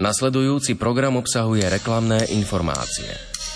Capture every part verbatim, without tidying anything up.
Nasledujúci program obsahuje reklamné informácie.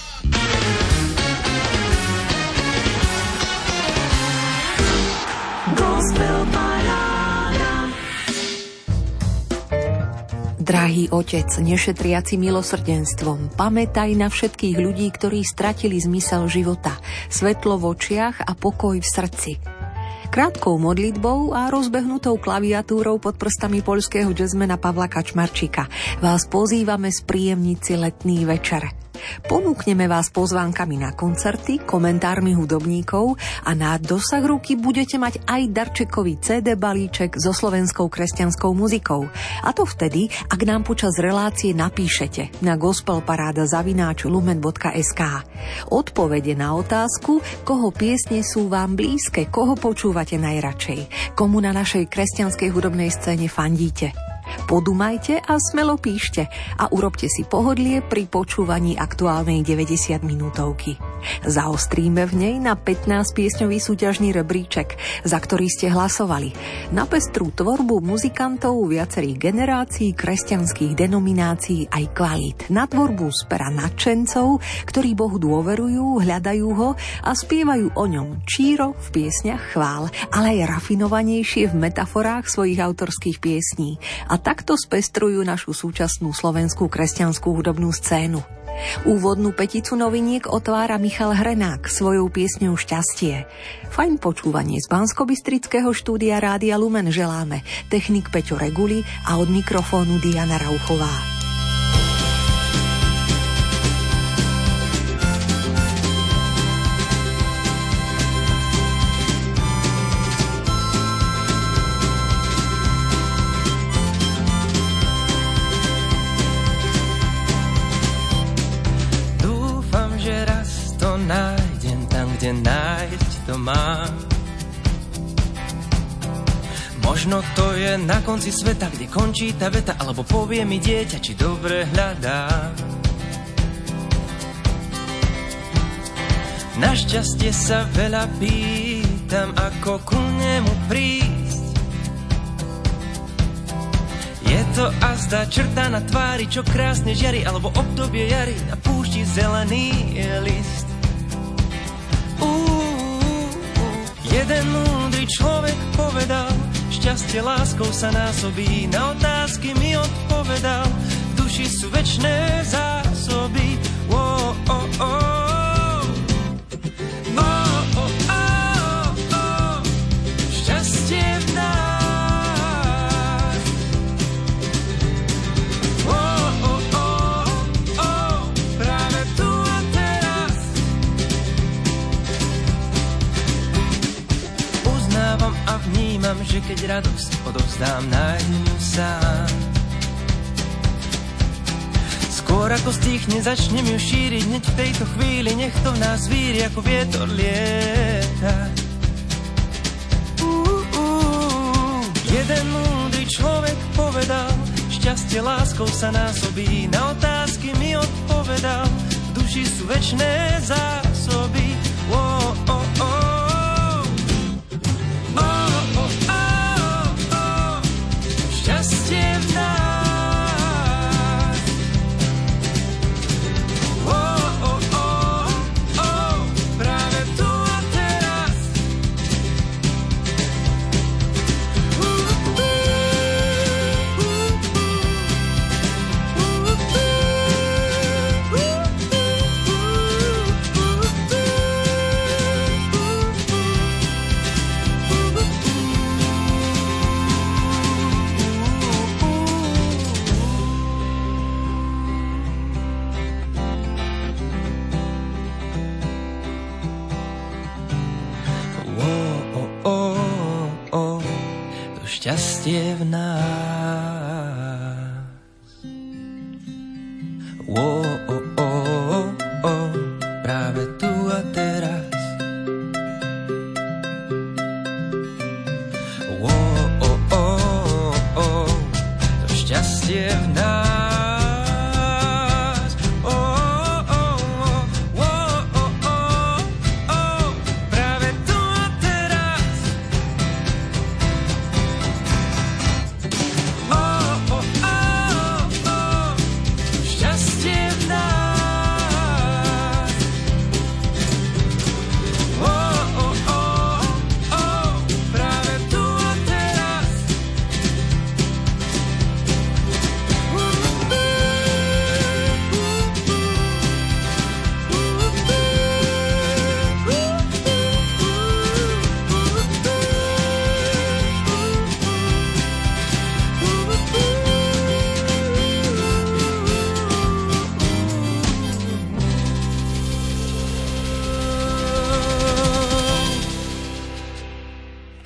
Drahý Otec, nešetriaci milosrdenstvom, pamätaj na všetkých ľudí, ktorí stratili zmysel života, svetlo v očiach a pokoj v srdci. Krátkou modlitbou a rozbehnutou klaviatúrou pod prstami poľského jazzmana Pavla Kačmarčíka vás pozývame spríjemniť si letný večer. Ponúkneme vás pozvánkami na koncerty, komentármi hudobníkov a na dosah ruky budete mať aj darčekový cé dé balíček so slovenskou kresťanskou muzikou. A to vtedy, ak nám počas relácie napíšete na gospelparáda zavináč lumen bodka es ká. Odpovede na otázku, koho piesne sú vám blízke, koho počúvate najradšej, komu na našej kresťanskej hudobnej scéne fandíte. Podumajte a smelo píšte a urobte si pohodlie pri počúvaní aktuálnej deväťdesiat minútovky. Zaostríme v nej na pätnásť piesňový súťažný rebríček, za ktorý ste hlasovali, na pestrú tvorbu muzikantov viacerých generácií, kresťanských denominácií aj kvalít, na tvorbu z pera nadšencov, ktorí Bohu dôverujú, hľadajú ho a spievajú o ňom číro v piesňach chvál, ale aj rafinovanejšie v metaforách svojich autorských piesní. A takto spestrujú našu súčasnú slovenskú kresťanskú hudobnú scénu. Úvodnú peticu noviniek otvára Michal Hrenák svojou piesňou Šťastie. Fajn počúvanie z Banskobystrického štúdia Rádia Lumen želáme technik Peťo Reguli a od mikrofónu Diana Rauchová. Nájdem tam, kde nájsť to mám. Možno to je na konci sveta, kde končí tá veta, alebo povie mi dieťa, či dobre hľadám. Našťastie sa veľa pýtam, ako ku nemu prísť. Je to azda črta na tvári, čo krásne žiari, alebo obdobie jary, na púšti zelený list. Jeden múdry človek povedal, šťastie láskou sa násobí, na otázky mi odpovedal, v duši sú večné zásoby. Oh, oh, oh. Oh, oh, oh, oh. Šťastie v nás. Oh, oh, oh, oh. Práve tu a teraz. Uznávam a vnímam, že keď radosť odovzdám, nájdem ju sám. Skôr ako stichne, začnem ju šíriť, hneď v tejto chvíli, nech to v nás víri, ako vietor lieta. Uh, uh, jeden múdry človek povedal, šťastie láskou sa násobí, na otázky mi odpovedal, v duši sú večné zásoby. Oh, oh, oh. Šťastie v nás. Oh, oh, oh, oh, práve tu a teraz. Uh, uh, uh, uh, uh, šťastie v nás. Oh, oh, oh, oh, práve tu a teraz. Oh, oh, oh, oh, to šťastie v nás.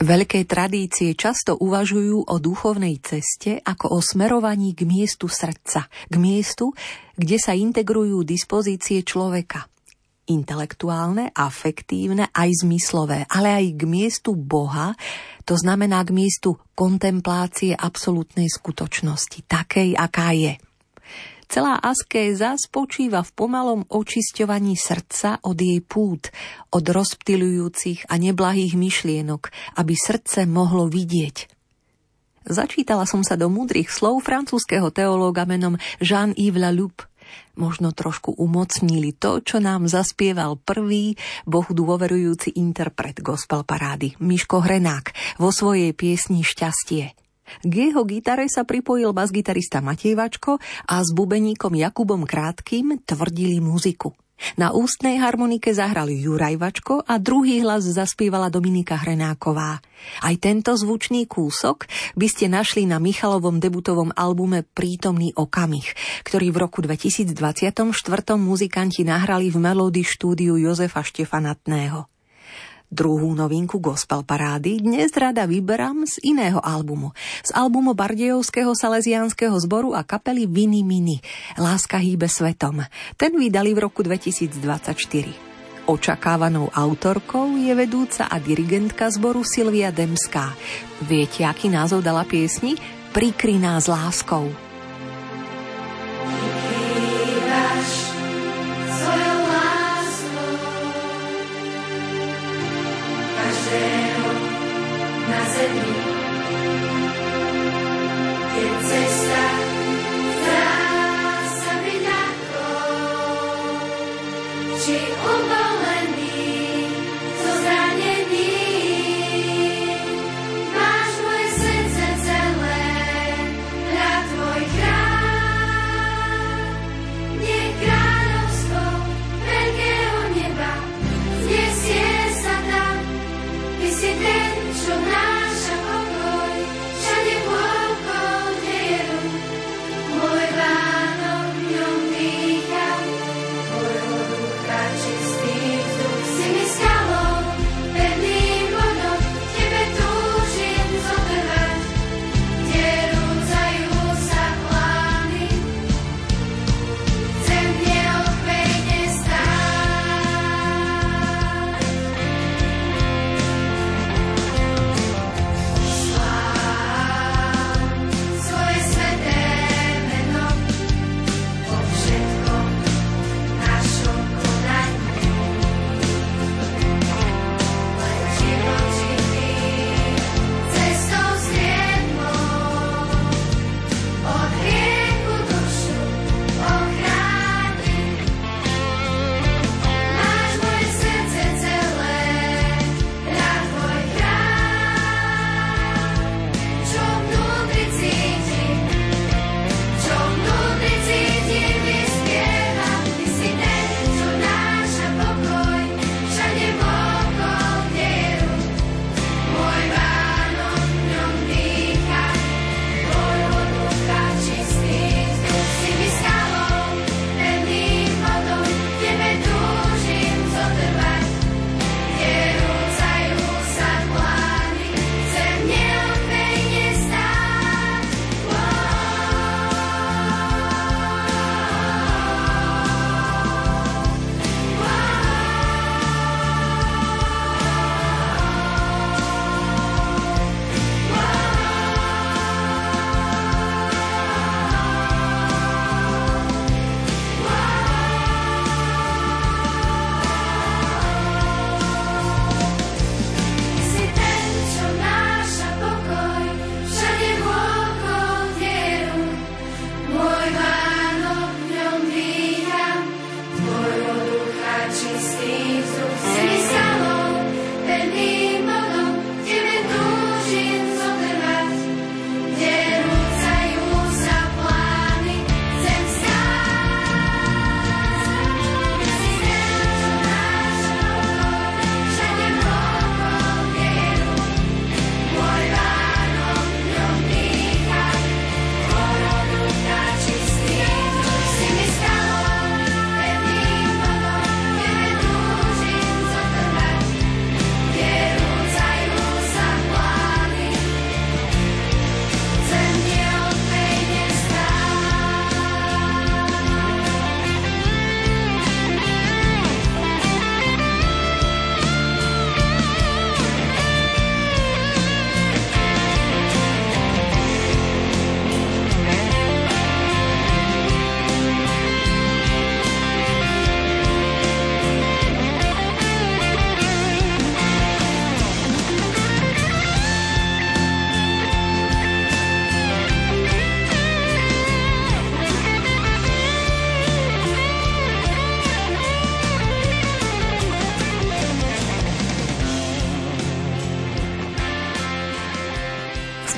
Veľké tradície často uvažujú o duchovnej ceste ako o smerovaní k miestu srdca, k miestu, kde sa integrujú dispozície človeka. Intelektuálne, afektívne, aj zmyslové, ale aj k miestu Boha, to znamená k miestu kontemplácie absolútnej skutočnosti, takej, aká je. Celá askéza spočíva v pomalom očisťovaní srdca od jej pút, od rozptylujúcich a neblahých myšlienok, aby srdce mohlo vidieť. Začítala som sa do múdrych slov francúzskeho teológa menom Jean-Yves Laloupe. Možno trošku umocnili to, čo nám zaspieval prvý Bohu dôverujúci interpret gospel parády, Miško Hrenák, vo svojej piesni Šťastie. K jeho gitare sa pripojil basgitarista Matej Vačko a s bubeníkom Jakubom Krátkym tvrdili muziku. Na ústnej harmonike zahral Juraj Vačko a druhý hlas zaspievala Dominika Hrenáková. Aj tento zvučný kúsok by ste našli na Michalovom debutovom albume Prítomný okamih, ktorý v roku dvetisícdvadsaťštyri muzikanti nahrali v Melody štúdiu Jozefa Štefanatného. Druhú novinku gospel parády dnes rada vyberám z iného albumu. Z albumu Bardejovského salesiánskeho zboru a kapely Vini Mini. Láska hýbe svetom. Ten vydali v roku dvetisícdvadsaťštyri. Očakávanou autorkou je vedúca a dirigentka zboru Silvia Demská. Viete, aký názov dala piesni? Prikry nás láskou. Na zemi je cesta, zdá sa byť ľahkou, či ubolený, zo zranený. Máš moje srdce celé, hľad tvoj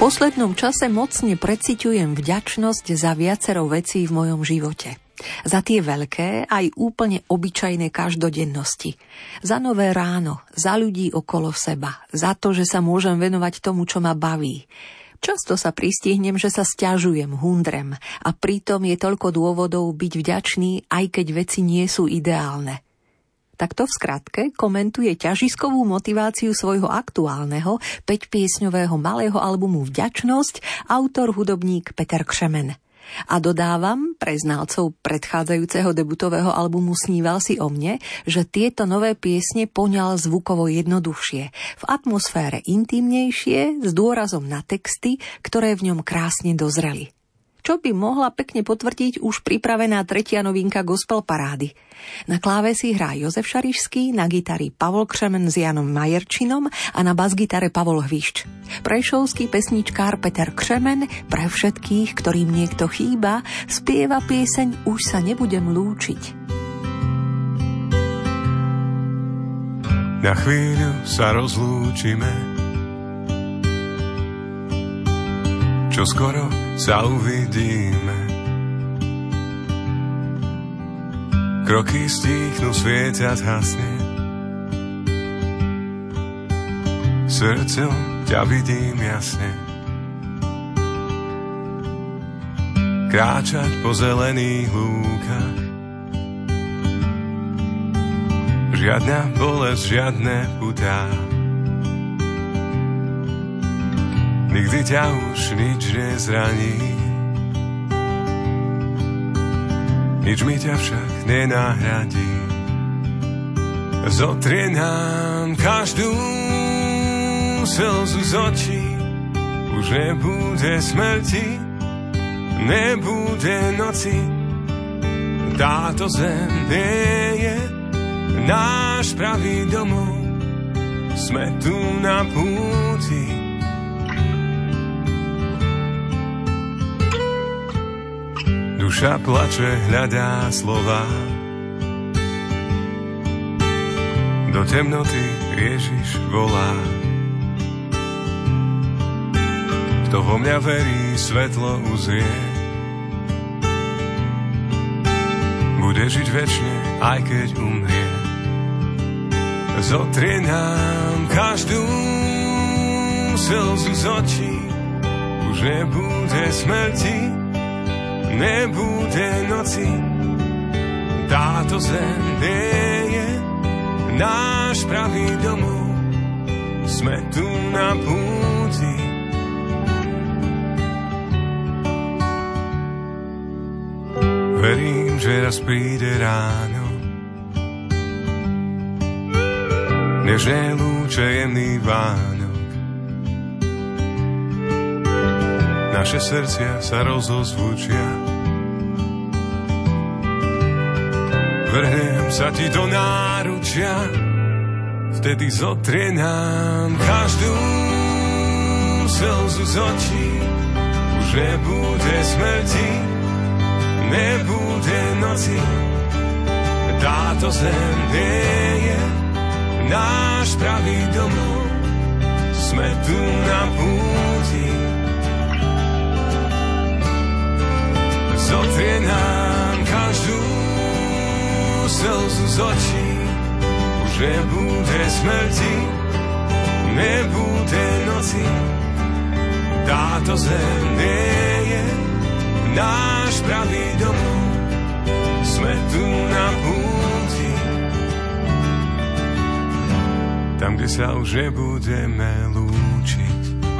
poslednom čase mocne preciťujem vďačnosť za viacero vecí v mojom živote. Za tie veľké, aj úplne obyčajné každodennosti. Za nové ráno, za ľudí okolo seba, za to, že sa môžem venovať tomu, čo ma baví. Často sa pristihnem, že sa sťažujem, hundrem a pritom je toľko dôvodov byť vďačný, aj keď veci nie sú ideálne. Takto v skratke komentuje ťažiskovú motiváciu svojho aktuálneho päťpiesňového malého albumu Vďačnosť autor hudobník Peter Křemen. A dodávam pre znalcov predchádzajúceho debutového albumu Sníval si o mne, že tieto nové piesne poňal zvukovo jednoduchšie, v atmosfére intimnejšie, s dôrazom na texty, ktoré v ňom krásne dozreli. Čo by mohla pekne potvrdiť už pripravená tretia novinka gospel parády. Na klávesi hrá Jozef Šarišský, na gitari Pavol Křemen s Janom Majerčinom a na basgitare Pavol Hvišť. Prešovský pesničkár Peter Křemen pre všetkých, ktorým niekto chýba, spieva pieseň Už sa nebudem lúčiť. Na chvíľu sa rozlúčime, čo skoro sa uvidíme. Kroky stíchnu, svieťať hasne. Srdcom ťa vidím jasne. Kráčať po zelených lúkach. Žiadna bolesť, žiadne putá. Nikdy ťa už nič nezraní. Nič mi ťa však nenahradí. Zotrie nám každú slzu z očí. Už nebude smrti, nebude noci. Táto zem nie je náš pravý domov. Sme tu na púti. Duša plače, hľadá slova. Do temnoty Ježiš volá. Kto vo mňa verí, svetlo uzrie. Bude žiť večne, aj keď umrie. Zotrie nám každú slzu z očí. Už nebude smrti, nebude noci. Táto zem nie je náš pravý domov. Sme tu na púti. Verím, že raz príde ráno. Nežné lúče, jemný Vánok. Naše srdcia sa rozozvučia. Vrhnem sa ti do náručia. Vtedy zotrie nám každú slzu z očí. Už nebude smrti, nebude noci. Táto zem nie je náš pravý domov. Sme tu na púti. Zotrie nám každú slzu z očí. Už nebude smrti, nebude noci. Táto zem nie je náš pravý domov. Sme tu na púti. Tam, kde sa už nebudeme lúčiť.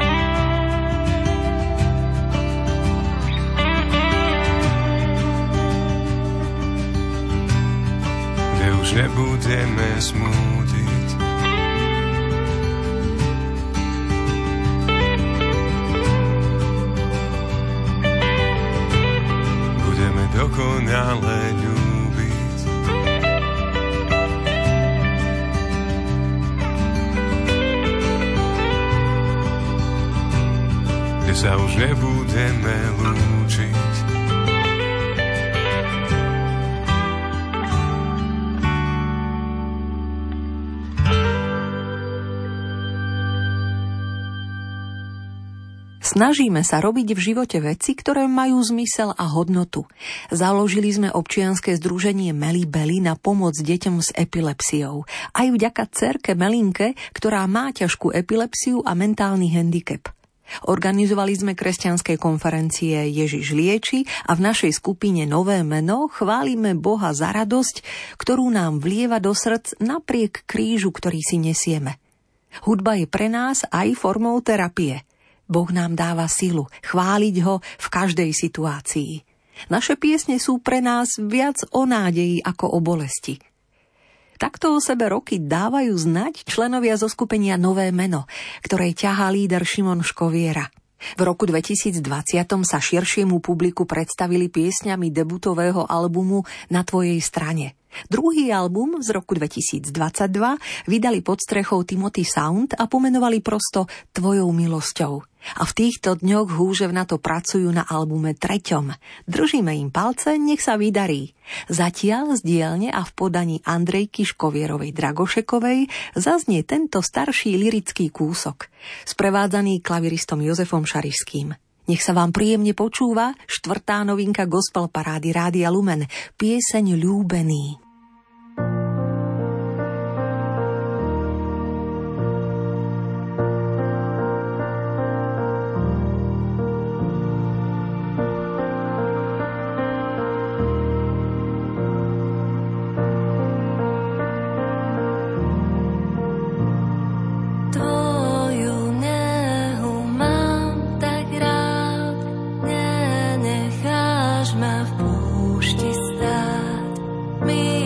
Kde už nebudeme smútiť. Budeme dokonale ľúbiť. Kde sa už nebudeme lúčiť. Snažíme sa robiť v živote veci, ktoré majú zmysel a hodnotu. Založili sme občianske združenie Melibeli na pomoc deťom s epilepsiou. Aj vďaka dcerke Melinke, ktorá má ťažkú epilepsiu a mentálny handicap. Organizovali sme kresťanské konferencie Ježiš lieči a v našej skupine Nové meno chválime Boha za radosť, ktorú nám vlieva do srdc napriek krížu, ktorý si nesieme. Hudba je pre nás aj formou terapie. Boh nám dáva silu chváliť ho v každej situácii. Naše piesne sú pre nás viac o nádeji ako o bolesti. Takto o sebe roky dávajú znať členovia zo skupenia Nové meno, ktoré ťahá líder Šimon Škoviera. V roku dvetisícdvadsať sa širšiemu publiku predstavili piesňami debutového albumu Na tvojej strane. Druhý album z roku dvetisícdvadsaťdva vydali pod strechou Timothy Sound a pomenovali prosto Tvojou milosťou. A v týchto dňoch húževnato pracujú na albume treťom. Držíme im palce, nech sa vydarí. Zatiaľ z dielne a v podaní Andrejky Škovierovej Dragošekovej zaznie tento starší lirický kúsok, sprevádzaný klaviristom Jozefom Šarišským. Nech sa vám príjemne počúva štvrtá novinka gospel parády Rádia Lumen, pieseň Ľúbený. Me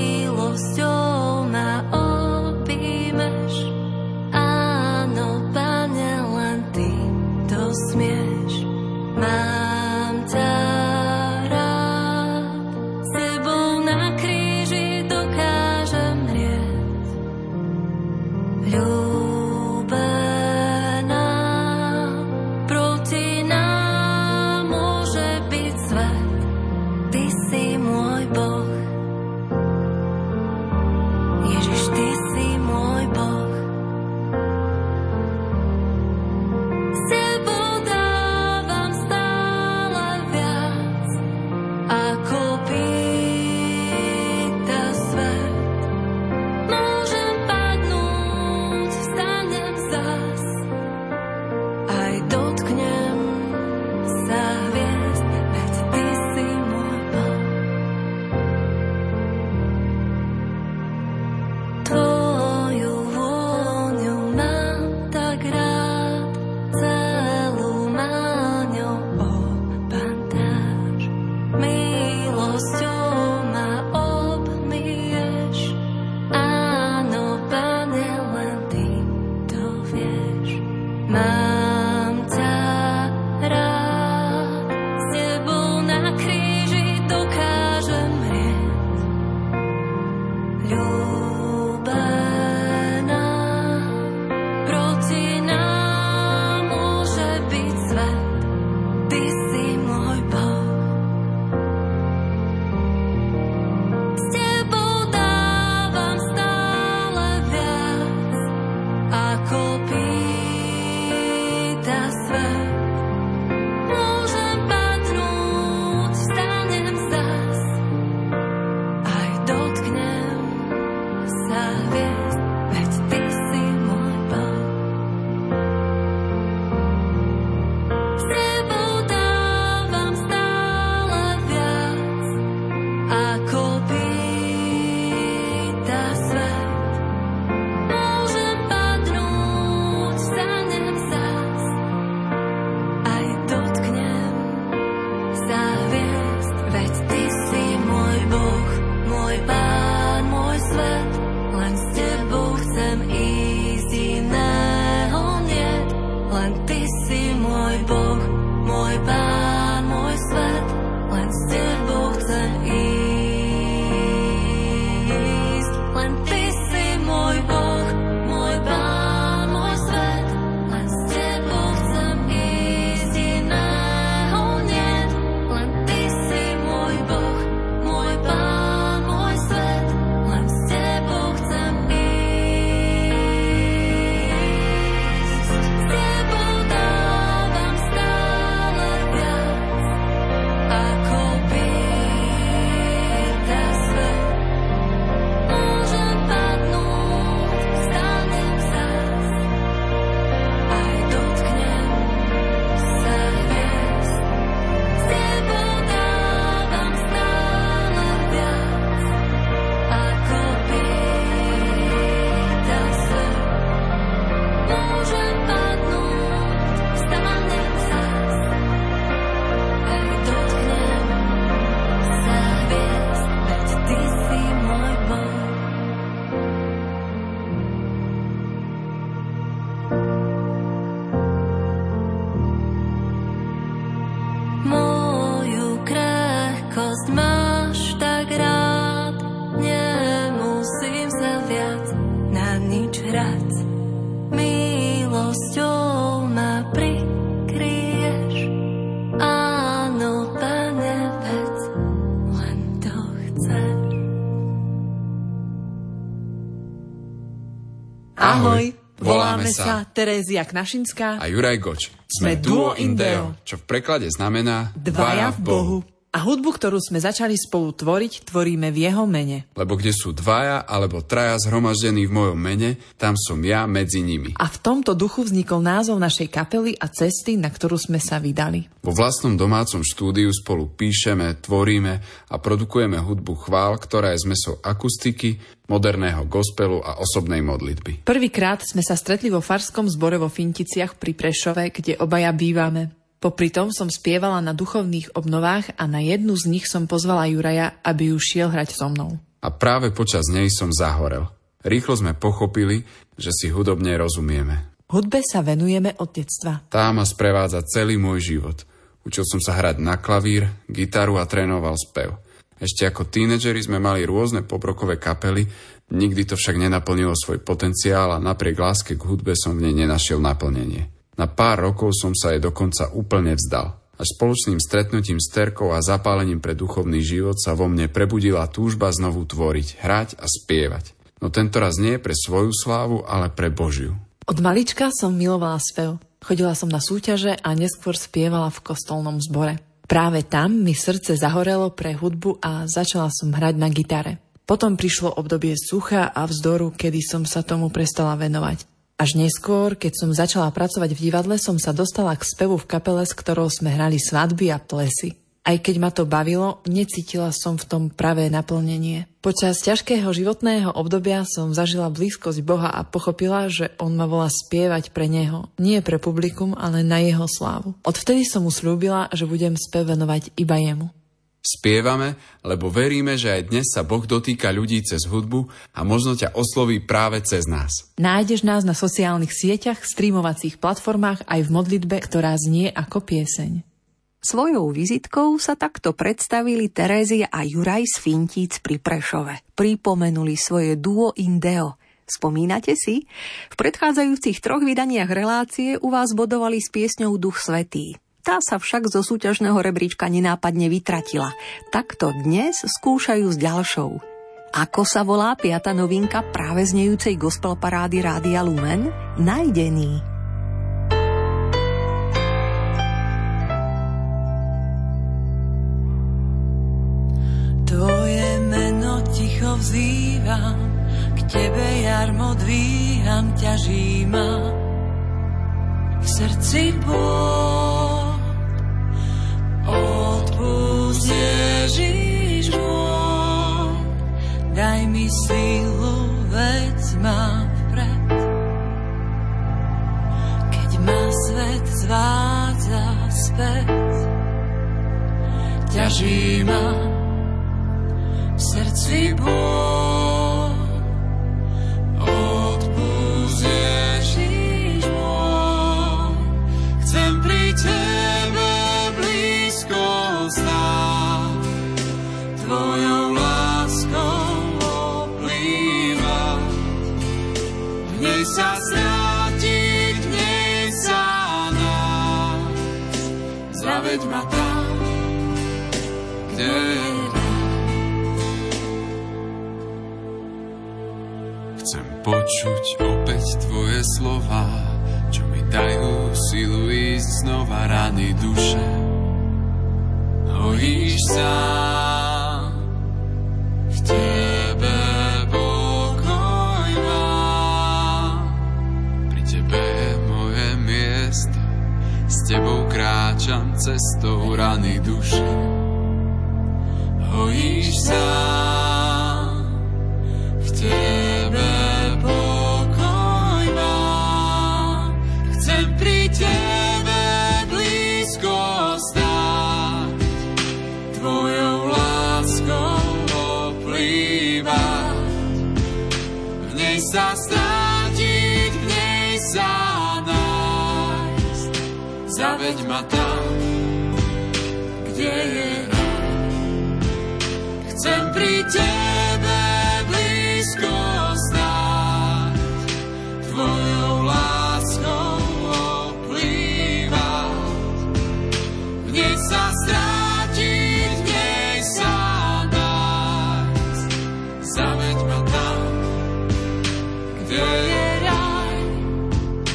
Voláme sa Terézia Knašinská a Juraj Goč. Sme Duo in Deo, čo v preklade znamená Dvaja v Bohu. A hudbu, ktorú sme začali spolu tvoriť, tvoríme v jeho mene. Lebo kde sú dvaja alebo traja zhromaždení v mojom mene, tam som ja medzi nimi. A v tomto duchu vznikol názov našej kapely a cesty, na ktorú sme sa vydali. Vo vlastnom domácom štúdiu spolu píšeme, tvoríme a produkujeme hudbu chvál, ktorá je zmesou akustiky, moderného gospelu a osobnej modlitby. Prvýkrát sme sa stretli vo farskom zbore vo Finticiach pri Prešove, kde obaja bývame. Popri tom som spievala na duchovných obnovách a na jednu z nich som pozvala Juraja, aby ju šiel hrať so mnou. A práve počas nej som zahorel. Rýchlo sme pochopili, že si hudobne rozumieme. Hudbe sa venujeme od detstva. Tá ma sprevádza celý môj život. Učil som sa hrať na klavír, gitaru a trénoval spev. Ešte ako tínedžeri sme mali rôzne poprokové kapely, nikdy to však nenaplnilo svoj potenciál a napriek láske k hudbe som v nej nenašiel naplnenie. Na pár rokov som sa jej dokonca úplne vzdal. Až spoločným stretnutím s Terkou a zapálením pre duchovný život sa vo mne prebudila túžba znovu tvoriť, hrať a spievať. No tentoraz nie pre svoju slávu, ale pre Božiu. Od malička som milovala spev. Chodila som na súťaže a neskôr spievala v kostolnom zbore. Práve tam mi srdce zahorelo pre hudbu a začala som hrať na gitare. Potom prišlo obdobie sucha a vzdoru, kedy som sa tomu prestala venovať. Až neskôr, keď som začala pracovať v divadle, som sa dostala k spevu v kapele, s ktorou sme hrali svadby a plesy. Aj keď ma to bavilo, necítila som v tom pravé naplnenie. Počas ťažkého životného obdobia som zažila blízkosť Boha a pochopila, že on ma volá spievať pre neho. Nie pre publikum, ale na jeho slávu. Odvtedy som mu slúbila, že budem spev venovať iba jemu. Spievame, lebo veríme, že aj dnes sa Boh dotýka ľudí cez hudbu a možno ťa osloví práve cez nás. Nájdeš nás na sociálnych sieťach, streamovacích platformách aj v modlitbe, ktorá znie ako pieseň. Svojou vizitkou sa takto predstavili Terézia a Juraj z Fintíc pri Prešove. Pripomenuli svoje Duo in Deo. Spomínate si? V predchádzajúcich troch vydaniach relácie u vás bodovali s piesňou Duch Svätý. Tá sa však zo súťažného rebríčka nenápadne vytratila. Takto dnes skúšajú s ďalšou. Ako sa volá piata novinka práve znejúcej gospel parády Rádia Lumen? Najdený. Tvoje meno ticho vzývam, k tebe jarmo dvíham, ťaží ma v srdci bol. Odpusť, Ježiš môj, daj mi silu, veď ma vpred. Keď ma svet zvádza späť, ťaží ma v srdci bol. Odpusť, Ježiš môj, chcem pri tebe blízko stáť, tvojou láskou oplývať, v nej sa strátiť, v nej sa nájsť. Zaveď ma tam, kde je rád. Chcem počuť opäť tvoje slová, čo mi dajú silu ísť znova, rany duše hojíš sám. V tebe pokoj mám, pri tebe je moje miesto, s tebou kráčam cestou, rany duše hojíš sám. V tebe pokoj mám, chcem pri tebe blízko stáť, tvojou láskou oplývať, v nej sa strátiť, v nej sa nájsť. Zaveď ma tam, kde je rád. Chcem pri tebe blízko stáť, tvojou láskou oplývať, v nej sa strátiť, v nej sa nájsť. Zaveď ma tam, kde je raj.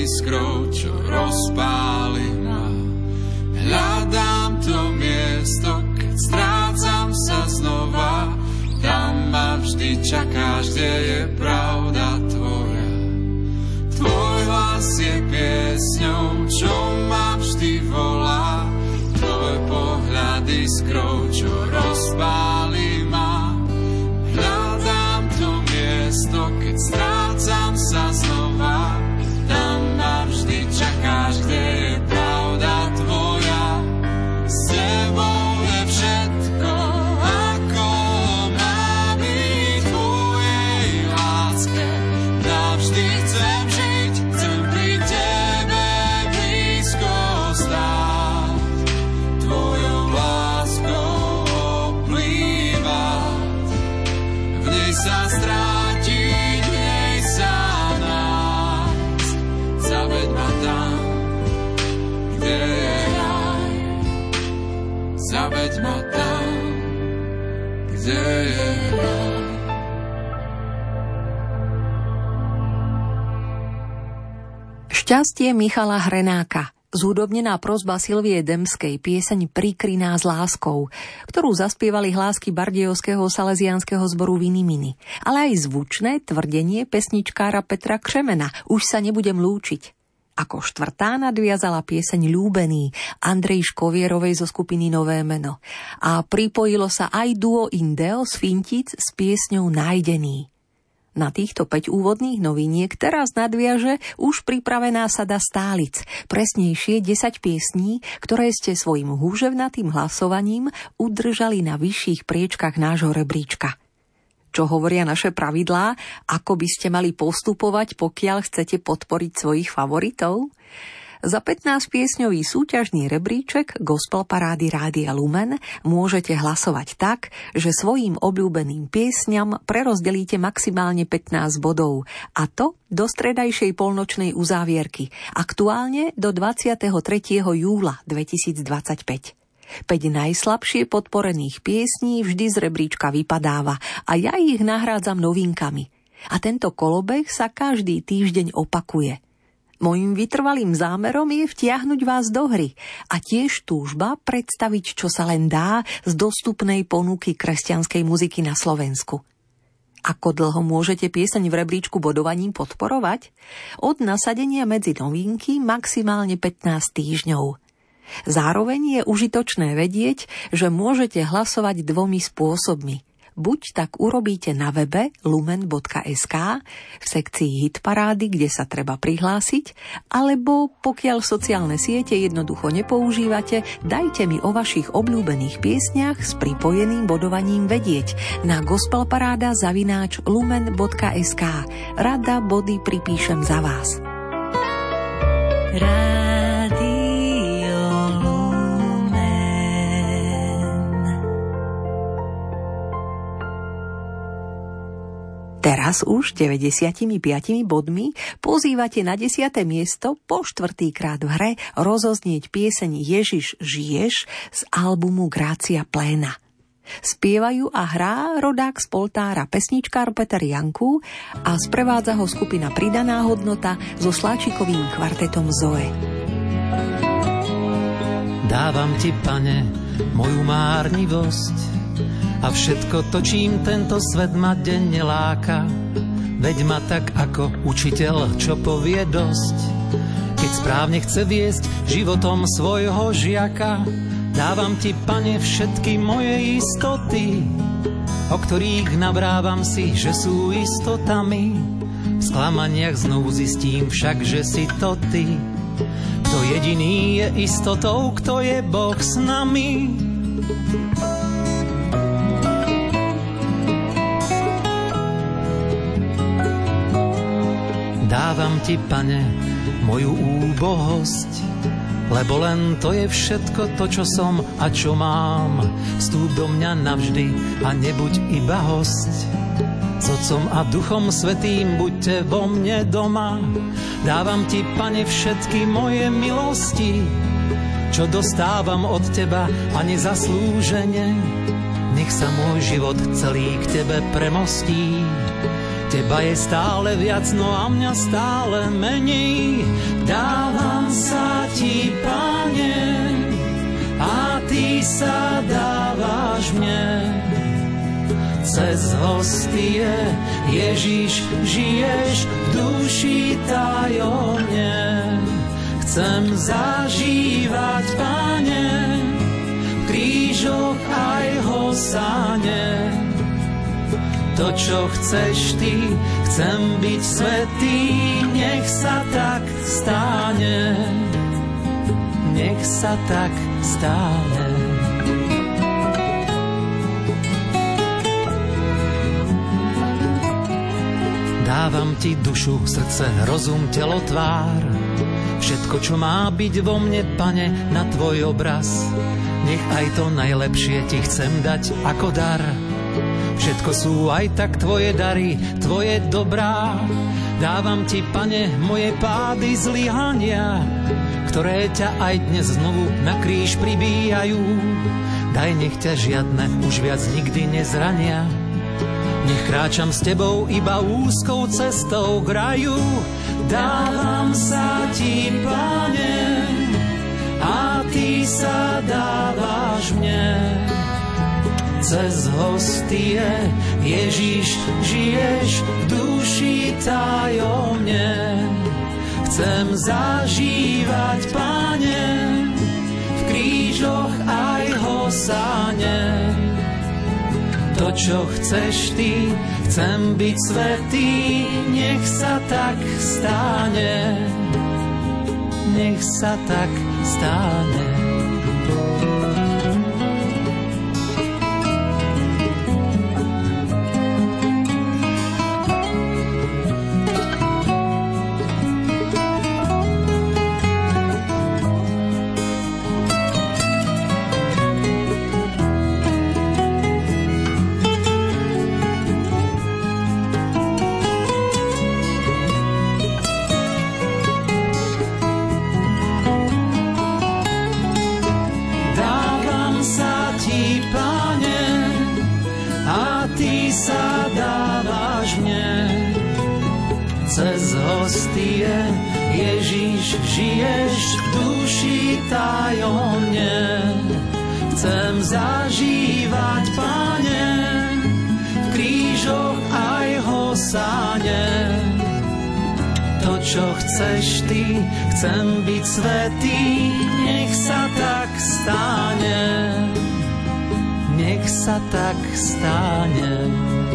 iskrou, čo rozpáli ma. Hľadám to miesto, keď strácam sa znova, tam ma vždy čakáš, kde je pravda tvoja. Tvoj hlas je piesňou, čo ma vždy volá, tvoj pohľad iskrou, čo rozpáli ma. Hľadám to miesto, keď strácam sa znova, tam ma vždy čakáš, kde je pravda tvoja. S tebou je všetko, ako má byť v tvojej láske. Navždy chcem žiť, chcem pri tebe blízko stáť, tvojou láskou oplývať, v nej sa strátiť, v nej sa nájsť. Zaveď ma tam, kde je raj. Zaveď ma tam, kde je raj. Šťastie Michala Hrenáka. Zhudobnená prosba Silvie Demskej, pieseň Prikry nás láskou, ktorú zaspievali hlásky Bardejovského salesiánskeho zboru Vinimini, ale aj zvučné tvrdenie pesničkára Petra Křemena Už sa nebudem lúčiť. Ako štvrtá nadviazala pieseň Ľúbený Andrej Škovierovej zo skupiny Nové meno a pripojilo sa aj duo Indeo z Fintic s piesňou Nájdený. Na týchto päť úvodných noviniek teraz nadviaže už pripravená sada stálic, presnejšie desať piesní, ktoré ste svojim húževnatým hlasovaním udržali na vyšších priečkach nášho rebríčka. Čo hovoria naše pravidlá, ako by ste mali postupovať, pokiaľ chcete podporiť svojich favoritov? Za pätnásťpiesňový súťažný rebríček Gospel parády Rádia Lumen môžete hlasovať tak, že svojím obľúbeným piesňam prerozdelíte maximálne pätnásť bodov, a to do stredajšej polnočnej uzávierky, aktuálne do dvadsiateho tretieho júla dvetisícdvadsaťpäť. päť najslabšie podporených piesní vždy z rebríčka vypadáva a ja ich nahrádzam novinkami. A tento kolobeh sa každý týždeň opakuje. Mojím vytrvalým zámerom je vtiahnuť vás do hry a tiež túžba predstaviť, čo sa len dá z dostupnej ponuky kresťanskej muziky na Slovensku. Ako dlho môžete pieseň v rebríčku bodovaním podporovať? Od nasadenia medzi novinky maximálne pätnásť týždňov. Zároveň je užitočné vedieť, že môžete hlasovať dvomi spôsobmi. Buď tak urobíte na webe lumen bodka es ká v sekcii Hitparády, kde sa treba prihlásiť, alebo pokiaľ sociálne siete jednoducho nepoužívate, dajte mi o vašich obľúbených piesniach s pripojeným bodovaním vedieť na gospelparáda zavináč lumen bodka es ká. Rada body pripíšem za vás. Teraz už deväťdesiatpäť bodmi pozývate na desiate miesto po štvrtýkrát v hre rozoznieť pieseň Ježiš žiješ z albumu Grácia pléna. Spievajú a hrá rodák z Poltára pesničkár Peter Janku a sprevádza ho skupina Pridaná hodnota so sláčikovým kvartetom Zoe. Dávam ti, Pane, moju márnivosť a všetko to, čím tento svet ma denne láka. Veď ma tak ako učiteľ, čo povie dosť, keď správne chce viesť životom svojho žiaka. Dávam ti, Pane, všetky moje istoty, o ktorých nabrávam si, že sú istotami. V sklamaniach znovu zistím však, že si to ty, kto jediný je istotou, kto je Boh s nami. Dávam ti, Pane, moju úbohosť, lebo len to je všetko to, čo som a čo mám. Vstúp do mňa navždy a nebuď iba hosť. S Otcom a Duchom Svätým buďte vo mne doma. Dávam ti, Pane, všetky moje milosti, čo dostávam od teba a nezaslúžene. Nech sa môj život celý k tebe premostí. Teba je stále viac, no a mňa stále menej. Dávam sa ti, Pane, a ty sa dávaš mne. Cez hostie, Ježiš, žiješ v duši tajomne. Chcem zažívať, Pane, v krížoch aj hosáne. To, čo chceš ty, chcem byť svätý, nech sa tak stane. Nech sa tak stane. Dávam ti dušu, srdce, rozum, telo, tvár. Všetko, čo má byť vo mne, Pane, na tvoj obraz. Nech aj to najlepšie ti chcem dať ako dar. Všetko sú aj tak tvoje dary, tvoje dobrá. Dávam ti, Pane, moje pády zlyhania, ktoré ťa aj dnes znovu na kríž pribíjajú. Daj, nech ťa žiadne už viac nikdy nezrania. Nech kráčam s tebou iba úzkou cestou k raju. Dávam sa ti, Pane, a ty sa dávaš mne. Cez hostie, Ježiš, žiješ v duši tajomne. Chcem zažívať, Pane, v krížoch aj hosáne. To, čo chceš ty, chcem byť svätý, nech sa tak stane. Nech sa tak stane. Ježiš, žiješ v duši tajomne. Chcem zažívať, Pane, v krížoch aj hosáne. To, čo chceš ty, chcem byť svätý, nech sa tak stane. Nech sa tak stane.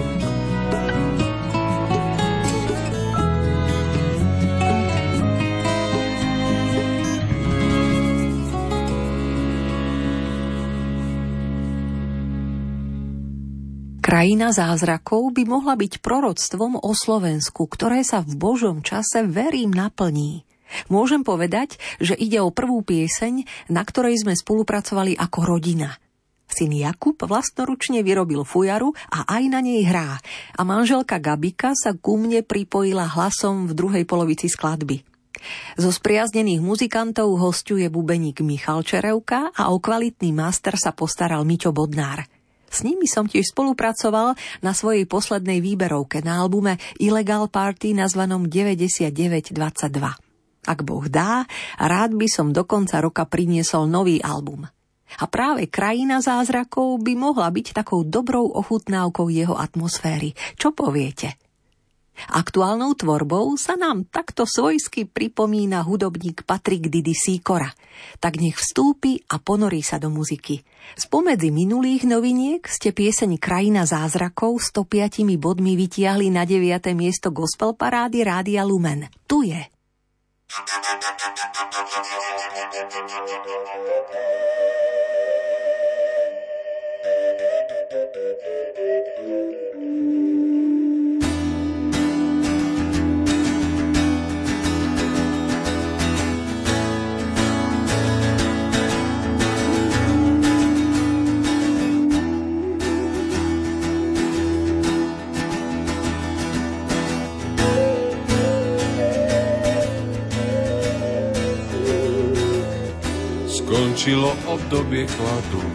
Krajina zázrakov by mohla byť proroctvom o Slovensku, ktoré sa v Božom čase, verím, naplní. Môžem povedať, že ide o prvú pieseň, na ktorej sme spolupracovali ako rodina. Syn Jakub vlastnoručne vyrobil fujaru a aj na nej hrá. A manželka Gabika sa ku mne pripojila hlasom v druhej polovici skladby. Zo spriaznených muzikantov hosťuje bubeník Michal Čerevka a o kvalitný master sa postaral Miťo Bodnár. S nimi som tiež spolupracoval na svojej poslednej výberovke na albume Illegal Party nazvanom deväťdesiatdeväť dvadsaťdva. Ak Boh dá, rád by som do konca roka priniesol nový album. A práve Krajina zázrakov by mohla byť takou dobrou ochutnávkou jeho atmosféry. Čo poviete? Aktuálnou tvorbou sa nám takto svojsky pripomína hudobník Patrik Didi Sýkora. Tak nech vstúpi a ponorí sa do muziky. Spomedzi minulých noviniek ste pieseň Krajina zázrakov sto päť bodmi vytiahli na deviate miesto gospel parády Rádia Lumen. Tu je. Skončilo obdobie chladu,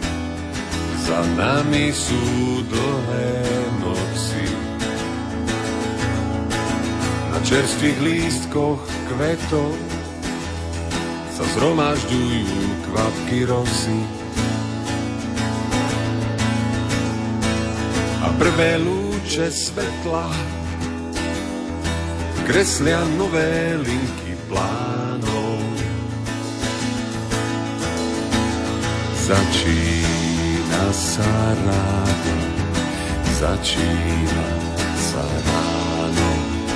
za nami sú dlhé noci. čerstvých lístkoch kvetov sa zhromažďujú kvapky rosy. A prvé lúče svetla kreslia nové linky plánov. Začína sa ráno, začína sa ráno.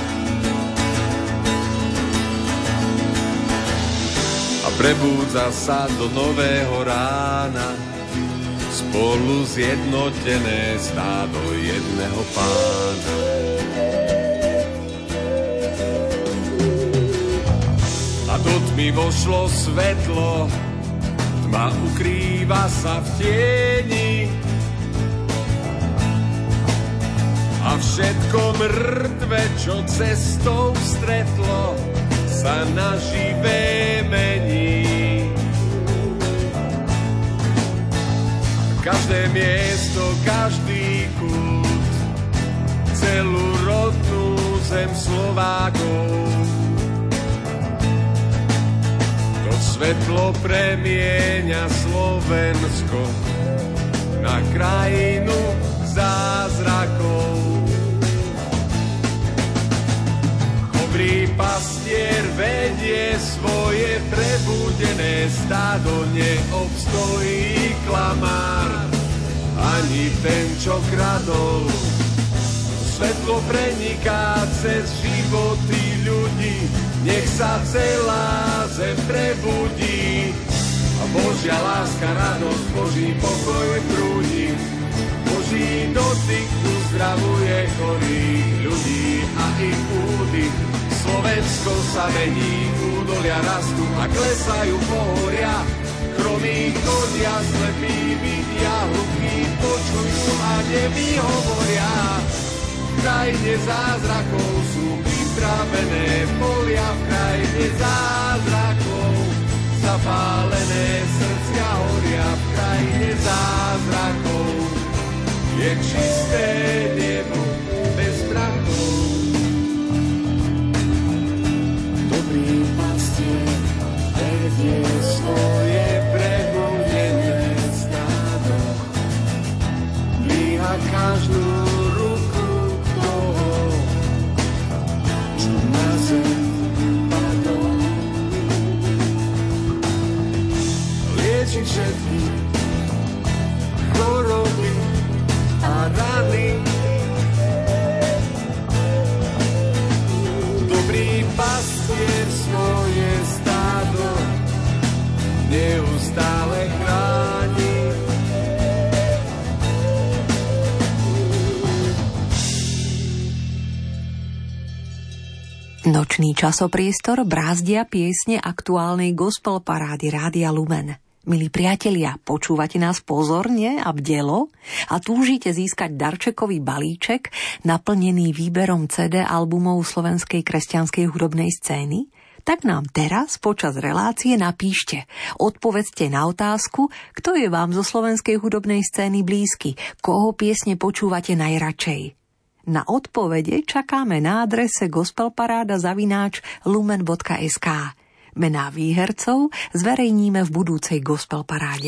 A prebúdza sa do nového rána spolu zjednotené stádo jedného pána. A do tmy vošlo svetlo, tma ukrýva sa v tieni a všetko mŕtve, čo cestou stretlo, sa na živé mení. Každé miesto, každý kút, celú rodnú zem Slovákov. To svetlo premieňa Slovensko na krajinu zázrakov. Dobrý pastier vedie svoje prebudené stádo, neobstojí klamár, ani ten, čo kradol. Svetlo preniká cez životy ľudí, nech sa celá zem prebudí. A Božia láska, radosť, Boží pokoj prúdi. Boží dotyk uzdravuje chorých ľudí a ich údy. Slovensko sa mení, údolia rastú a klesajú pohoria. Chromí chodia, slepí vidia, hluchí počujú a nemi hovoria. V krajine zázrakov sú pripravené polia, v krajine zázrakov zapálené srdcia horia. V krajine zázrakov je čisté nebo bez brakov. Dobrý pastier vedie svoje prebudené stádo, dvíha každú ruku toho, čo na zem padol. Lieči všetky choroby a rany. Dobrý pastier svoje stádo neustále chráni. Nočný časopriestor brázdia piesne aktuálnej gospel parády Rádia Lumen. Milí priatelia, počúvate nás pozorne a bdelo a túžite získať darčekový balíček naplnený výberom cé dé albumov slovenskej kresťanskej hudobnej scény? Tak nám teraz počas relácie napíšte. Odpovedzte na otázku, kto je vám zo slovenskej hudobnej scény blízky, koho piesne počúvate najradšej. Na odpovede čakáme na adrese gospelparáda zavináč lumen bodka es ká. Mená výhercov zverejníme v budúcej gospel paráde.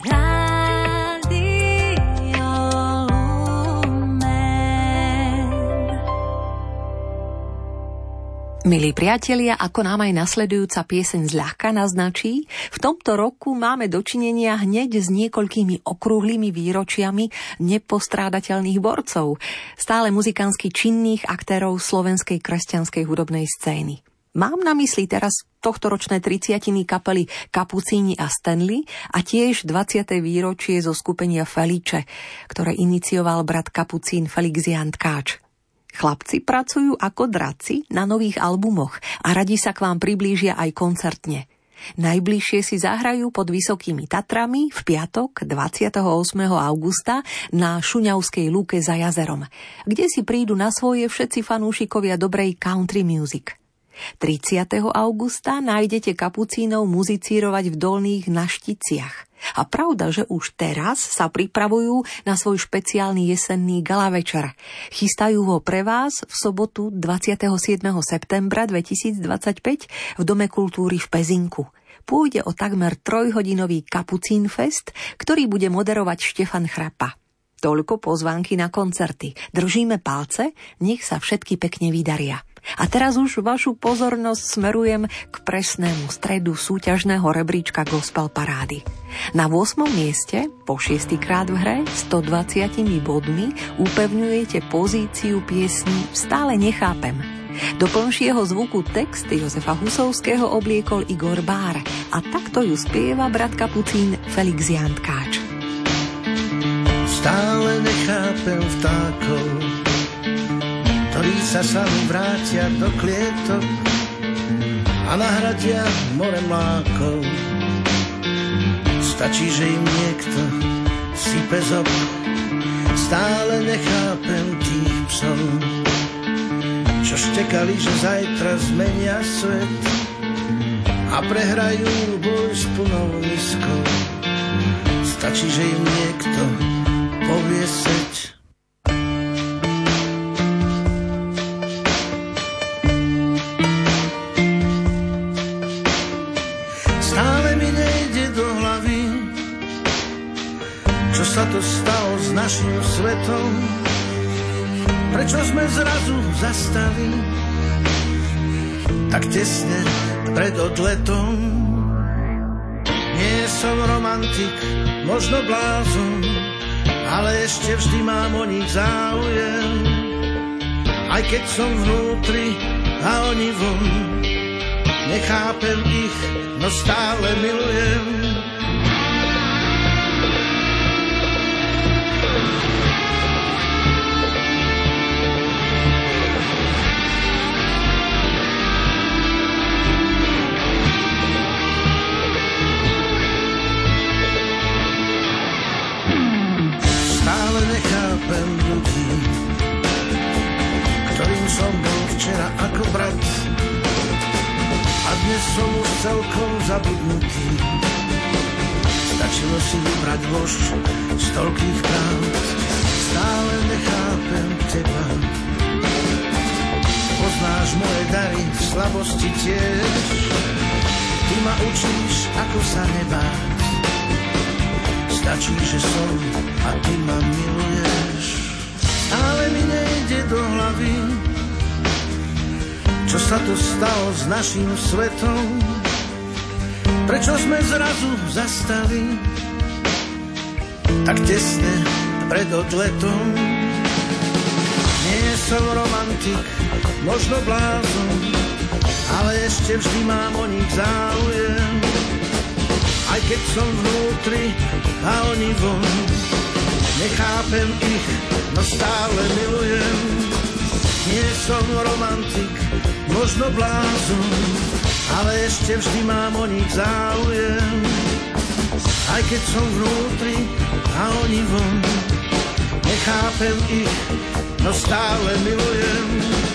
Milí priatelia, ako nám aj nasledujúca pieseň zľahka naznačí, v tomto roku máme dočinenia hneď s niekoľkými okrúhlymi výročiami nepostrádateľných borcov, stále muzikánsky činných aktérov slovenskej kresťanskej hudobnej scény. Mám na mysli teraz tohtoročné tridsiatiny kapely Kapucíni a Stanley a tiež dvadsiate výročie zo skupenia Felice, ktoré inicioval brat Kapucín Felix Jan Tkáč. Chlapci pracujú ako draci na nových albumoch a radi sa k vám priblížia aj koncertne. Najbližšie si zahrajú pod Vysokými Tatrami v piatok dvadsiateho ôsmeho augusta na Šuňavskej lúke za jazerom, kde si prídu na svoje všetci fanúšikovia dobrej country music. tridsiateho augusta nájdete kapucínov muzicírovať v Dolných Našticiach. A pravda, že už teraz sa pripravujú na svoj špeciálny jesenný gala večer. Chystajú ho pre vás v sobotu dvadsiateho siedmeho septembra dvetisícdvadsaťpäť v Dome kultúry v Pezinku. Pôjde o takmer trojhodinový Kapucín fest, ktorý bude moderovať Štefan Chrapa. Toľko pozvánky na koncerty. Držíme palce, nech sa všetky pekne vydaria. A teraz už vašu pozornosť smerujem k presnému stredu súťažného rebríčka Gospel Parády. Na ôsmom mieste, po šiestýkrát v hre, stodvadsiatimi bodmi, upevňujete pozíciu piesni Stále nechápem. Do plnšieho zvuku text Jozefa Husovského obliekol Igor Bár a takto ju spieva brat Kapucín Felix Jantkáč. Stále nechápem vtákov, ktorí sa sami vrátia do klietok a nahradia more mlákov. Stačí, že im niekto sype zob. Stále nechápem tých psov, čo štekali, že zajtra zmenia svet a prehrajú boj s plnou miskou. Stačí, že im niekto povie seď. Stále mi nejde do hlavy, čo sa to stalo s našim svetom. Prečo sme zrazu zastali tak tesne pred odletom? Nie som romantik, možno blázon, ale ešte vždy mám o nich záujem. Aj keď som vnútri a oni von, nechápem ich, no stále milujem. Stále nechápem ľudí, ktorým som bol včera ako brat a dnes som už celkom zabudnutý. Stačilo si vybrať lož z toľkých krát. Stále nechápem teba, poznáš moje dary, slabosti tiež. Ty ma učíš, ako sa nebáť. Stačí, že som a ty ma miluješ. Stále mi nejde do hlavy, čo sa to stalo s našim svetom. Prečo sme zrazu zastali tak tesne pred odletom? Nie som romantik, možno blázon, ale ešte vždy mám o nich záujem. Aj keď som vnútri a oni von, nechápem ich, no stále milujem. Nie som romantik, možno blázon, ale ešte vždy mám o nich záujem. Aj keď som vnútri a oni von, nechápem ich, no stále milujem.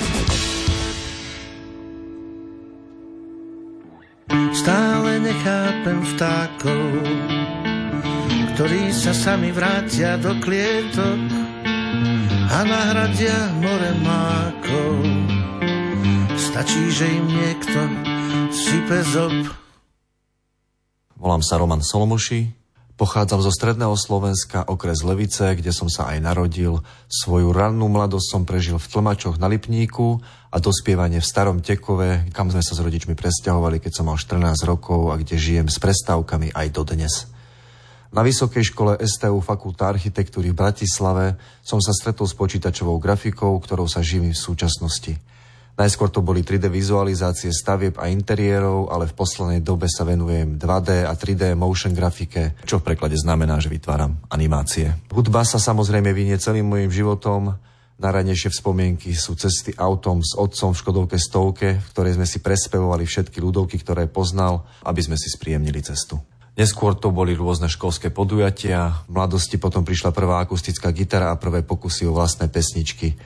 Stále nechápem vtákov, ktorí sa sami vrátia do klietok a nahradia more mákov. Stačí, že im niekto sype zob. Volám sa Roman Solmoši, pochádzam zo stredného Slovenska, okres Levice, kde som sa aj narodil. Svoju rannú mladosť som prežil v Tlmačoch na Lipníku a dospievanie v Starom Tekove, kam sme sa s rodičmi presťahovali, keď som mal štrnásť rokov a kde žijem s prestávkami aj dodnes. Na Vysokej škole es té ú Fakulta architektúry v Bratislave som sa stretol s počítačovou grafikou, ktorou sa živím v súčasnosti. Najskôr to boli tri dé vizualizácie stavieb a interiérov, ale v poslednej dobe sa venujem dva dé a tri dé motion grafike, čo v preklade znamená, že vytváram animácie. Hudba sa samozrejme vinie celým mojim životom. Najradnejšie vzpomienky sú cesty autom s otcom v Škodovke stovke, v ktorej sme si prespevovali všetky ľudovky, ktoré poznal, aby sme si spríjemnili cestu. Neskôr to boli rôzne školské podujatia, v mladosti potom prišla prvá akustická gitara a prvé pokusy o vlastné pesničky.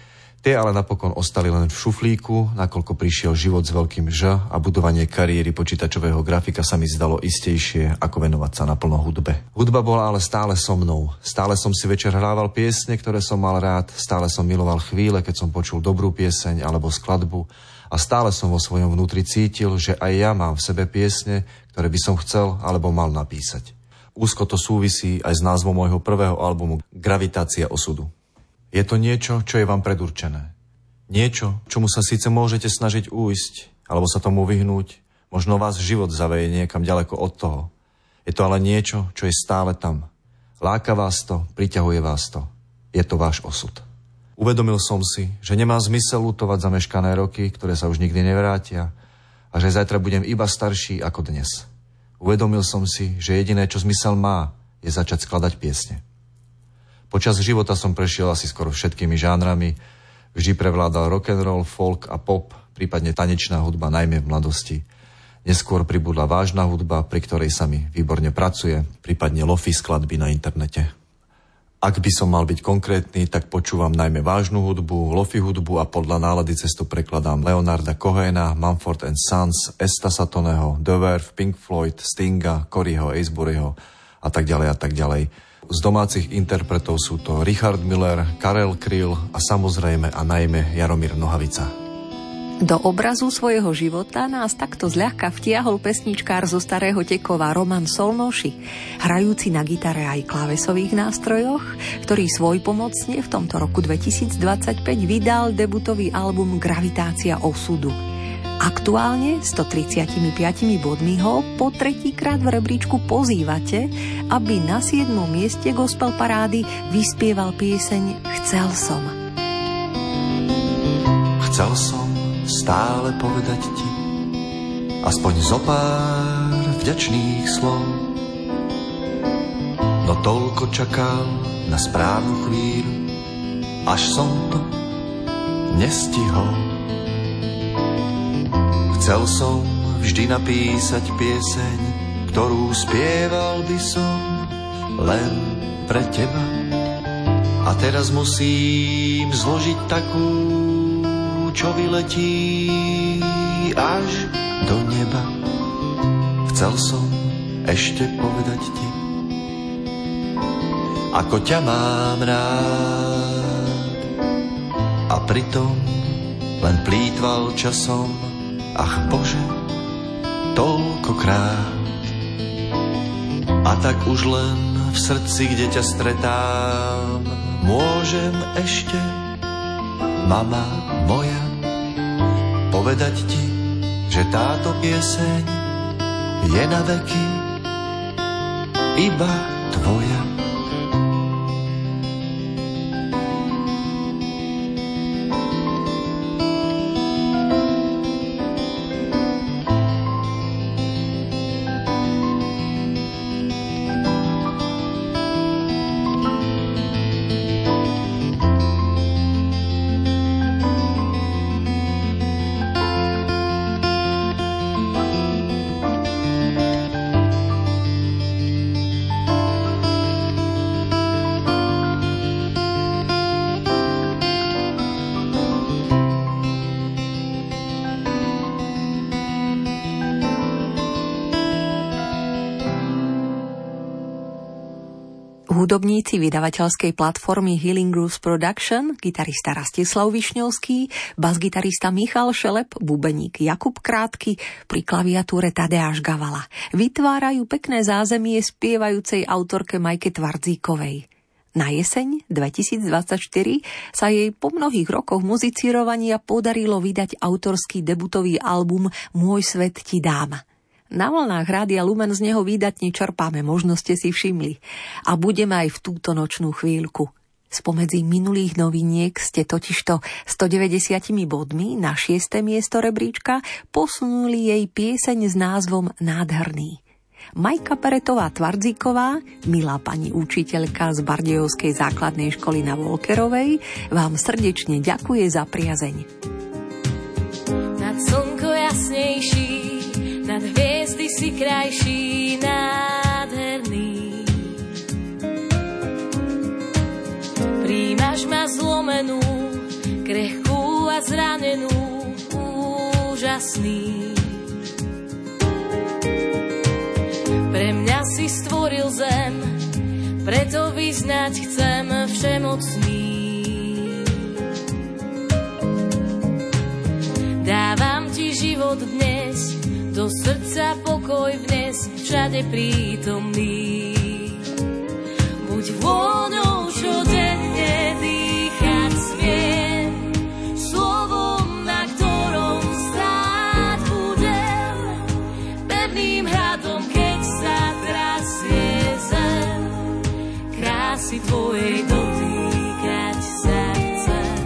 Tie ale napokon ostali len v šuflíku, nakoľko prišiel život s veľkým Ž a budovanie kariéry počítačového grafika sa mi zdalo istejšie, ako venovať sa naplno hudbe. Hudba bola ale stále so mnou. Stále som si večer hrával piesne, ktoré som mal rád, stále som miloval chvíle, keď som počul dobrú pieseň alebo skladbu a stále som vo svojom vnútri cítil, že aj ja mám v sebe piesne, ktoré by som chcel alebo mal napísať. Úzko to súvisí aj s názvom môjho prvého albumu Gravitácia osudu. Je to niečo, čo je vám predurčené. Niečo, čomu sa síce môžete snažiť újsť, alebo sa tomu vyhnúť, možno vás život zaveje niekam ďaleko od toho. Je to ale niečo, čo je stále tam. Láka vás to, priťahuje vás to. Je to váš osud. Uvedomil som si, že nemá zmysel lutovať zameškané roky, ktoré sa už nikdy nevrátia, a že zajtra budem iba starší ako dnes. Uvedomil som si, že jediné, čo zmysel má, je začať skladať piesne. Počas života som prešiel asi skoro všetkými žánrami. Vždy prevládal rock'n'roll, folk a pop, prípadne tanečná hudba, najmä v mladosti. Neskôr pribudla vážna hudba, pri ktorej sa mi výborne pracuje, prípadne lofi skladby na internete. Ak by som mal byť konkrétny, tak počúvam najmä vážnu hudbu, lofi hudbu a podľa nálady cestu prekladám Leonarda Cohena, Mumford and Sons, Esta Satoneho, The Verve, Pink Floyd, Stinga, Coryho, Aceburyho a tak ďalej a tak ďalej. Z domácich interpretov sú to Richard Miller, Karel Kryl a samozrejme a najmä Jaromír Nohavica. Do obrazu svojho života nás takto zľahka vtiahol pesničkár zo Starého Tekova Roman Solnoši, hrajúci na gitare aj klávesových nástrojoch, ktorý svojpomocne v tomto roku dvetisícdvadsaťpäť vydal debutový album Gravitácia osudu. Aktuálne stotridsaťpäť bodmi ho po tretíkrát v rebríčku pozývate, aby na siedmom mieste gospel parády vyspieval pieseň Chcel som. Chcel som stále povedať ti aspoň zo pár vďačných slov, no toľko čakal na správnu chvíľu, až som to nestihol. Chcel som vždy napísať pieseň, ktorú spieval by som len pre teba. A teraz musím zložiť takú, čo vyletí až do neba. Chcel som ešte povedať ti, ako ťa mám rád. A pritom len plýtval časom. Ach Bože, toľkokrát. A tak už len v srdci, kde ťa stretám, môžem ešte, mama moja, povedať ti, že táto pieseň je na veky iba tvoja. Hudobníci vydavateľskej platformy Healing Grooves Production, gitarista Rastislav Višňovský, basgitarista Michal Šelep, bubeník Jakub Krátky, pri klaviatúre Tadeáš Gavala vytvárajú pekné zázemie spievajúcej autorke Majke Tvardzíkovej. Na jeseň dvetisícdvadsaťštyri sa jej po mnohých rokoch muzicírovania podarilo vydať autorský debutový album Môj svet ti dám. Na vlnách Rádia Lumen z neho výdatne čerpáme, možno ste si všimli. A budeme aj v túto nočnú chvíľku. Spomedzi minulých noviniek ste totižto stodeväťdesiat bodmi na šieste miesto rebríčka posunuli jej pieseň s názvom Nádherný. Majka Peretová Tvardzíková, milá pani učiteľka z Bardejovskej základnej školy na Volkerovej, vám srdečne ďakuje za priazeň. Nad slnko jasnejší, nad hviezdy si krajší, nádherný. Príjmaš ma zlomenú, krehkú jasný. Pre mňa si stvoril zem, preto vyznať chcem všemocný. Dávam ti život dnes, do srdca pokoj vnes, všade prítomný. Buď vôňou, čo denne dýchať smiem, slovom, na ktorom stáť budem, pevným hradom, keď sa trasie zem, krásy tvojej dotýkať sa chcem.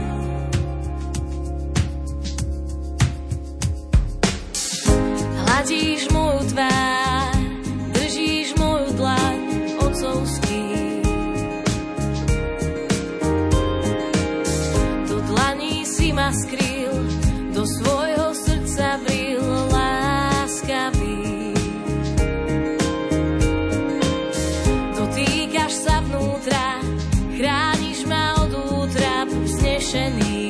Hladíš moju tvár, držíš moju dlaň otcovský. Do dlaní si ma skryl, do svojho srdca vril láskavý. Dotýkaš sa vnútra, chrániš ma od útrap vznešený.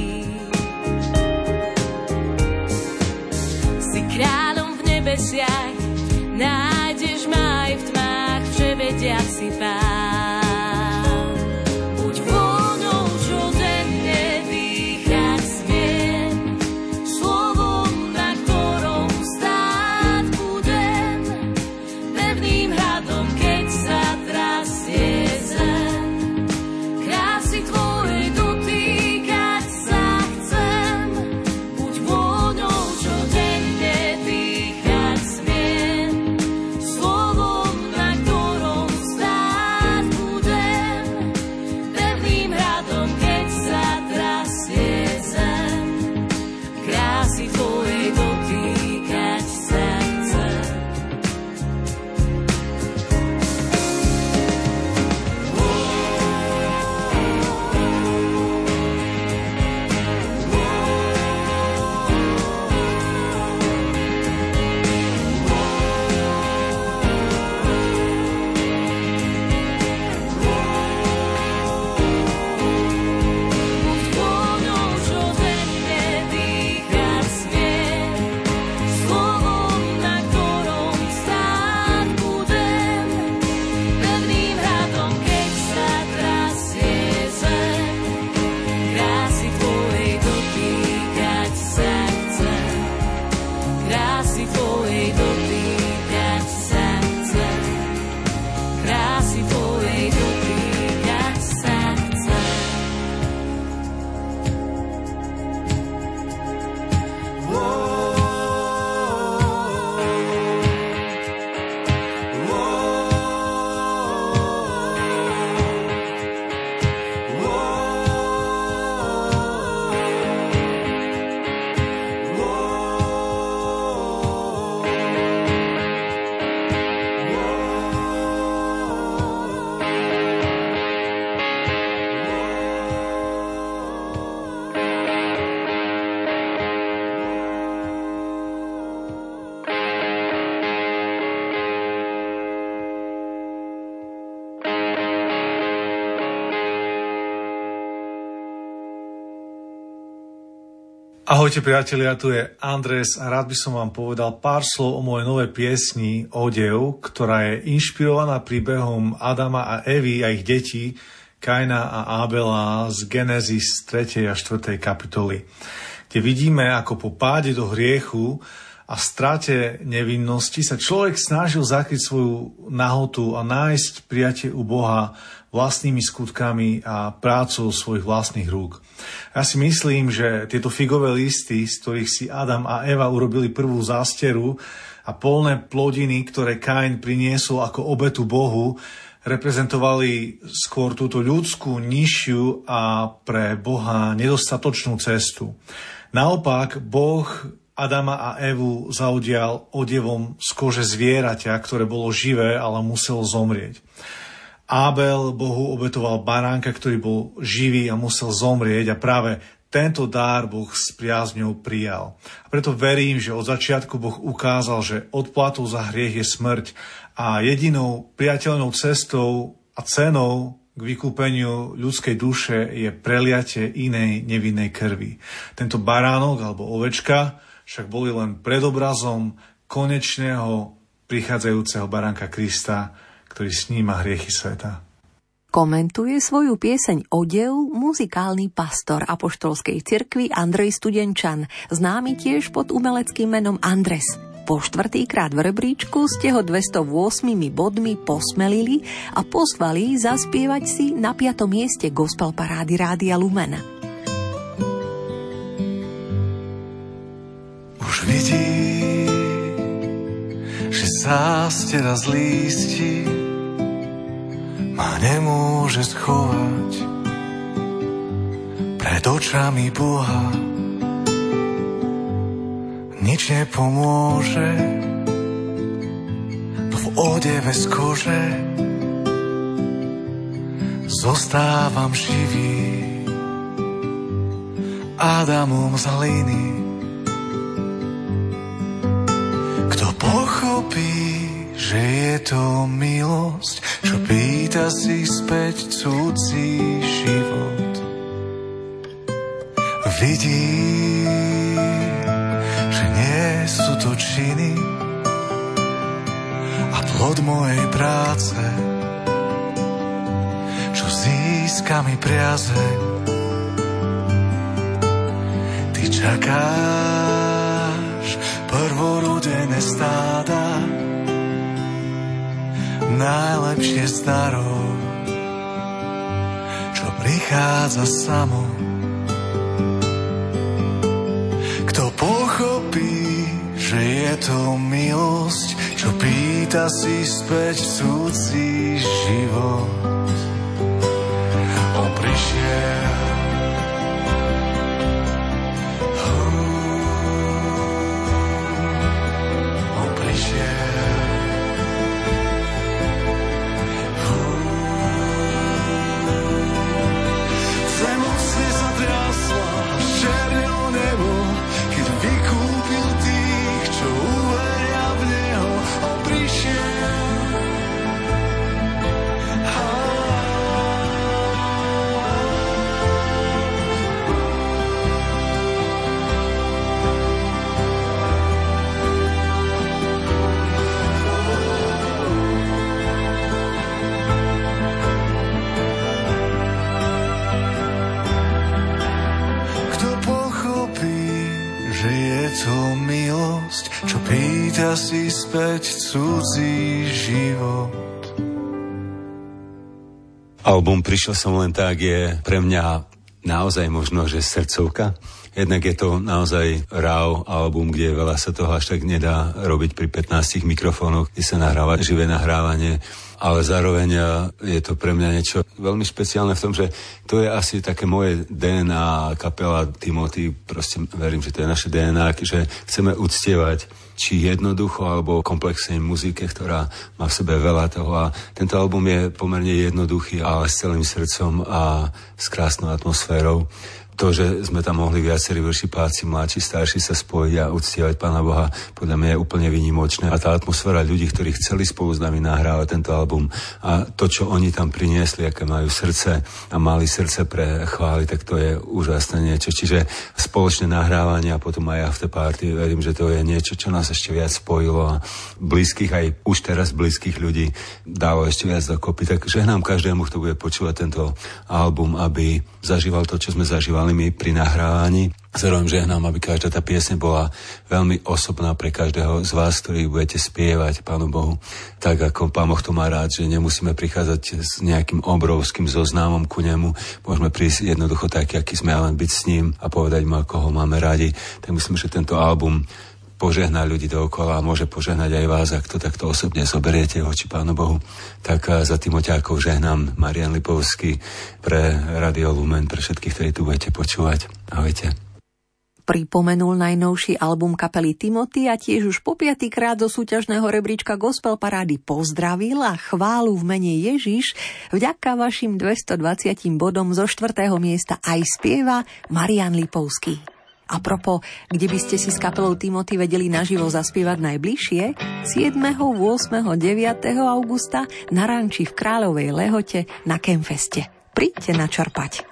Si kráľom v nebesiach, nájdeš ma aj v tmách, vševediaci Pán. Buď vôňou, čo denne dýchať smiem, slovom, na ktorom stáť budem, pevným hradom, keď sa trasie zem, krásy tvojej dotýkať sa chcem. Buď vôňou, čo denne dýchať smiem, slovom, na ktorom stáť budem, pevným hradom, keď sa trasie zem, krásy tvojej dotýkať sa chcem. Buď vôňou, čo denne dýchať smiem, slovom, na ktorom stáť budem, pevným hradom, keď sa trasie zem, krásy tvojej dotýkať sa chcem, krásy tvojej dotýkať sa chcem, krásy tvojej dotýkať sa chcem. Ahojte priatelia, tu je Andres a rád by som vám povedal pár slov o mojej novej piesni Odev, ktorá je inšpirovaná príbehom Adama a Evy a ich detí Kaina a Abela z Genesis tretej a štvrtej kapitoly, kde vidíme, ako po páde do hriechu a strate nevinnosti sa človek snažil zakryť svoju nahotu a nájsť prijatie u Boha vlastnými skutkami a prácou svojich vlastných rúk. Ja si myslím, že tieto figové listy, z ktorých si Adam a Eva urobili prvú zásteru, a polné plodiny, ktoré Kain priniesol ako obetu Bohu, reprezentovali skôr túto ľudskú, nižšiu a pre Boha nedostatočnú cestu. Naopak, Boh Adama a Evu zaudial odevom z kože zvieraťa, ktoré bolo živé, ale muselo zomrieť. Abel Bohu obetoval baránka, ktorý bol živý a musel zomrieť, a práve tento dar Boh s priazňou prijal. A preto verím, že od začiatku Boh ukázal, že odplatou za hriech je smrť a jedinou priateľnou cestou a cenou k vykúpeniu ľudskej duše je preliatie inej nevinnej krvi. Tento baránok alebo ovečka však boli len predobrazom konečného prichádzajúceho baránka Krista, ktorý sníma hriechy sveta. Komentuje svoju pieseň Odev muzikálny pastor apoštolskej cirkvi Andrej Studenčan, známy tiež pod umeleckým menom Andres. Po štvrtýkrát v rebríčku ste ho dvestoosem bodmi posmelili a pozvali zaspievať si na piatom mieste gospel parády Rádia Lumen. Už vidí, že zástera z lístí ma nemôže schovať pred očami Boha. Nič nepomôže, v odeve z kože zostávam živý Adamom z hliny. Kto pochopí, že je to milosť, čo pýta si späť cudzí život, vidí, sú to činy a plod mojej práce, čo získa mi priazeň. Ty čakáš prvorodené stáda, najlepšie z darov, čo prichádza samo. Kto pochopí, že je to milosť, čo pýta si späť cudzí život. On prišiel, on prišiel, zem mocne zatriasla, černelo nebo, keď vykúpil tých, čo uveria v neho. On prišiel, kto pochopí, že je to milosť, čo pýta si späť cudzí život. Album Prišiel som len tak je pre mňa naozaj možno, že srdcovka. Jednak je to naozaj raw album, kde veľa sa toho až tak nedá robiť pri pätnástich mikrofónoch, kde sa nahráva živé nahrávanie, ale zároveň je to pre mňa niečo veľmi špeciálne v tom, že to je asi také moje dé en á, kapela Timothy, proste verím, že to je naše dé en á, že chceme uctievať či jednoducho, alebo komplexnej muzike, ktorá má v sebe veľa toho. A tento album je pomerne jednoduchý, ale s celým srdcom a s krásnou atmosférou. To, že sme tam mohli viacerí vršipáci, mladší, starší sa spojiť a uctievať Pána Boha, podľa mňa je úplne výnimočné. A tá atmosféra ľudí, ktorí chceli spolu s nami nahrávať tento album a to, čo oni tam priniesli, aké majú srdce a mali srdce pre chvály, tak to je úžasné niečo. Čiže spoločné nahrávanie a potom aj afterparty, verím, že to je niečo, čo nás ešte viac spojilo a blízkych, aj už teraz blízkych ľudí dalo ešte viac dokopy. Tak žehnám každému, kto bude počúvať tento album, aby zažíval to, čo sme zažívali my pri nahrávaní. Zároveň žehnám, aby každá tá piesň bola veľmi osobná pre každého z vás, ktorí budete spievať Pánu Bohu. Tak ako Pán Boh to má rád, že nemusíme prichádzať s nejakým obrovským zoznamom ku nemu. Môžeme prísť jednoducho taký, aký sme, len byť s ním a povedať mu, ako ho máme radi. Tak myslím, že tento album požehná ľudí dookola a môže požehnať aj vás, ak to takto osobne zoberiete voči Pánu Bohu. Tak za Timoťákov žehnám Marian Lipovský pre Radio Lumen, pre všetkých, ktorí tu budete počúvať. Ahojte. Pripomenul najnovší album kapely Timothy a tiež už po piatykrát do súťažného rebríčka Gospel parády pozdravil a chválu v mene Ježiš vďaka vašim dvestodvadsať bodom zo štvrtého miesta aj spieva Marian Lipovský. A propos, kde by ste si s kapelou Timothy vedeli naživo zaspievať najbližšie? siedmeho, ôsmeho, deviateho augusta na ranči v Kráľovej Lehote na Campfeste. Príďte načerpať.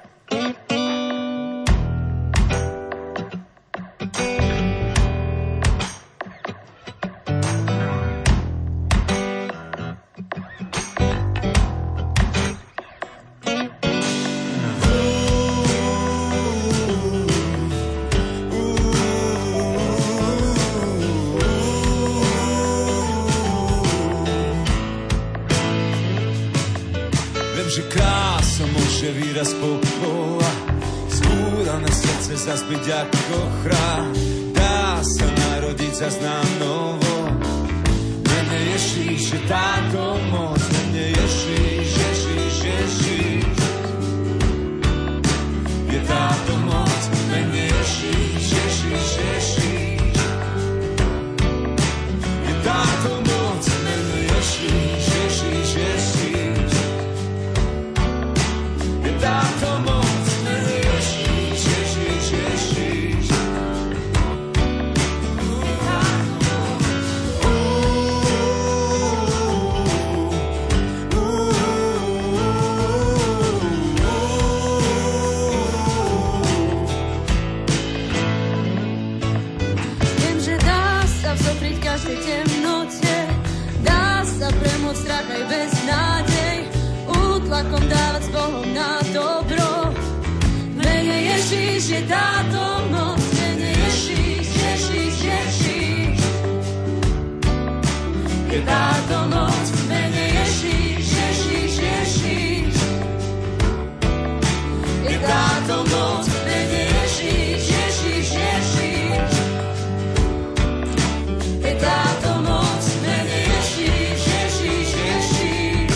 že krása môže výraz pokola, zbúrané srdce zazbyť ako chrám. Dá sa narodiť zas na novo, mene Ježíš je táto moc, mene Ježíš, Ježíš, Ježíš je táto moc, mene Ježíš, Ježíš, Ježíš je táto moc, mene Ježíš, Ježíš, Ježíš je táto moc, mene Ježíš, Ježíš, Ježíš. Každej temnote dá sa premôcť strach aj bez nádej, útlakom dávať s Bohom na dobro. Mene Ježíš je táto moc, mene Ježíš, Ježíš, Ježíš je táto moc, mene Ježíš, Ježíš, Ježíš je táto moc, mene Ježíš, Ježíš, Ježíš je táto moc, mene Ježíš, Ježíš, Ježíš.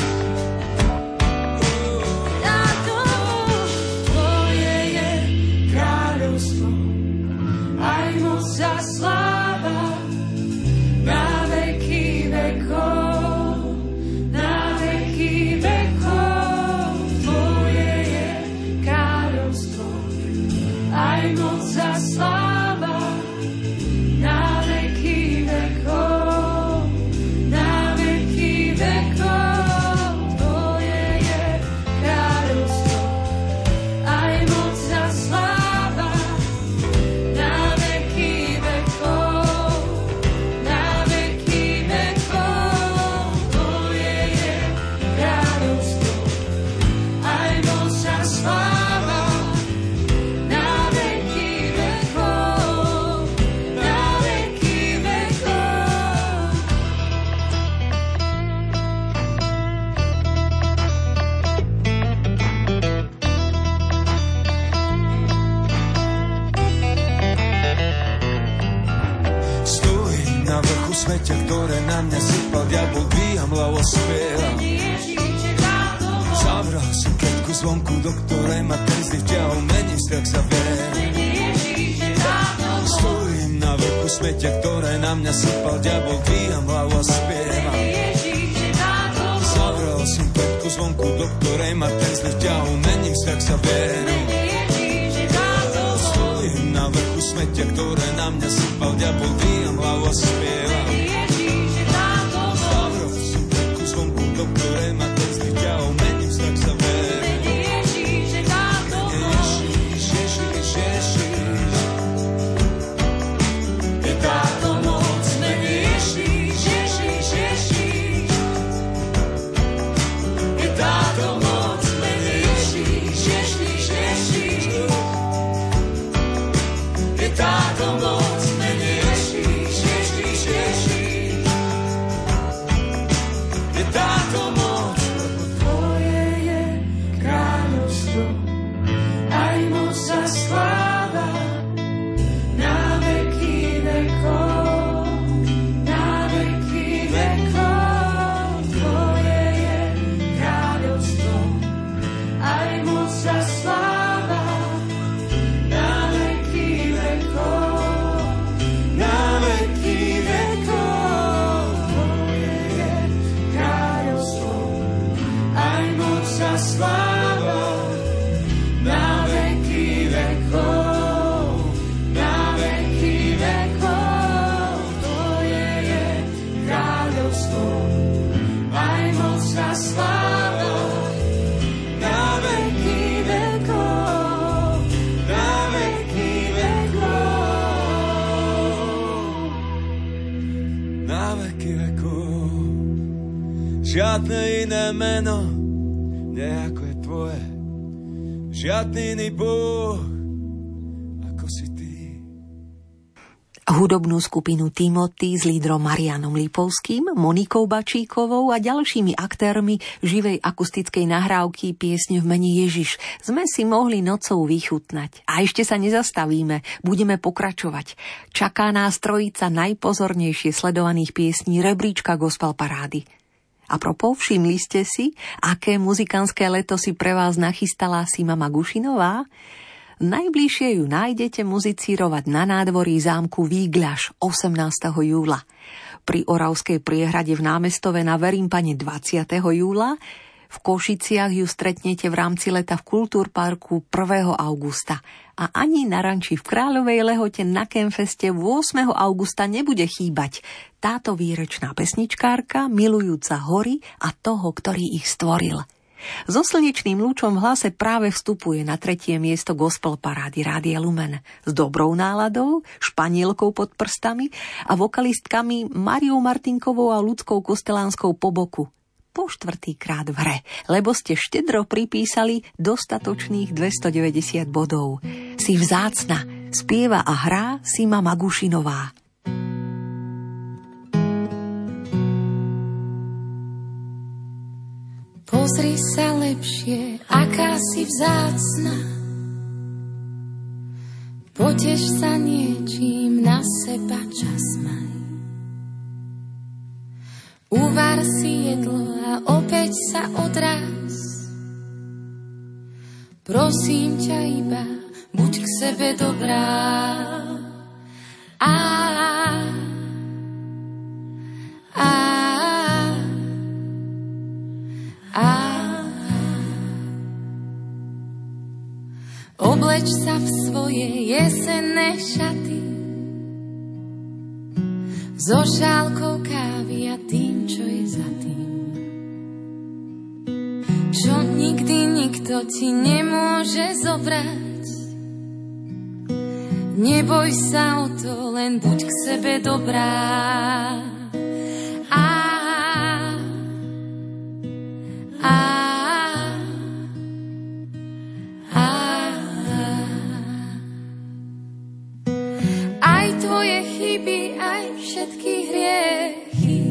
Táto moc, Tvoje je kráľovstvo, aj moc a sláva, na veky vekov, na veky vekov. Tvoje je kráľovstvo, aj moc a sláva, na veky vekov, na veky vekov. Tvoje je kráľovstvo, aj moc a sláva, na veky vekov, na veky vekov. Tvoje je kráľovstvo, aj moc a sláva, na veky vekov, na veky vekov. Stojím na vrchu smeťa, ktoré na mňa sypal diabol, dvíham hlavo, spievam. Zavral som keďku zvonku, do ktorej ma ten zlý vťahol, mením strach za vieru. Stojím na vrchu smeťa, ktoré na mňa sypal diabol, dvíham hlavu a spievam. Zavral som keďku zvonku, do ktorej ma ten zlý vťahol, mením strach za vieru. Stojím na vrchu smeťa, ktoré na mňa sypal diabol, dvíham hlavu a spievam. Zavral som keďku zvonku, do ktorej ma ten zlý vťahol, mením strach za vieru. Ježíš, Ježíš, Ježíš je táto moc, mene Ježíš, Ježíš, Ježíš je táto moc, mene Ježíš, Ježíš, Ježíš je táto moc, mene Ježíš, Ježíš, Ježíš je táto moc. Tvoje je kráľovstvo, aj moc a sláva, na veky vekov, na veky vekov. Tvoje je kráľovstvo, aj moc a sláva, na veky vekov, na veky vekov. Tvoje je kráľovstvo, aj moc a sláva, na veky vekov, na veky vekov. Tvoje je kráľovstvo, aj moc a sláva, na veky vekov, na veky vekov, na veky vekov. Žiadne iné meno, nie ako je Tvoje, žiadny iný Boh, ako si Ty. Hudobnú skupinu Timothy s lídrom Marianom Lipovským, Monikou Bačíkovou a ďalšími aktérmi živej akustickej nahrávky piesne v mene Ježiš sme si mohli nocou vychutnať. A ešte sa nezastavíme, budeme pokračovať. Čaká nás trojica najpozornejšie sledovaných piesní rebríčka Gospel parády. A propos, všimli ste si, aké muzikánske leto si pre vás nachystala Sima Magušinová? Najbližšie ju nájdete muzicírovať na nádvorí zámku Vígľaš osemnásteho júla. Pri Oravskej priehrade v Námestove na Verimpane dvadsiateho júla, v Košiciach ju stretnete v rámci leta v Kultúrparku prvého augusta a ani na ranči v Kráľovej Lehote na Kemfeste ôsmeho augusta nebude chýbať táto výrečná pesničkárka milujúca hory a toho, ktorý ich stvoril. So slnečným lúčom v hlase práve vstupuje na tretie miesto gospel parády Rádia Lumen s dobrou náladou, španielkou pod prstami a vokalistkami Mariou Martinkovou a Ľudskou Kostelánskou po boku. Po štvrtýkrát v hre, lebo ste štedro pripísali dostatočných dvestodeväťdesiat bodov. Si vzácna, spieva a hrá Sima Magušinová. Pozri sa lepšie, aká si vzácna. Poteš sa niečím, na seba čas maj. Uvar si jedlo a opäť sa odráz. Prosím ťa iba, buď k sebe dobrá. A, a, a obleč sa v svoje jesenné šaty so šálkou kávy a tým, čo je za tým, čo nikdy nikto ti nemôže zobrať. Neboj sa o to, len buď k sebe dobrá. A A, a, aj tvoje chyby, aj všetky hriechy.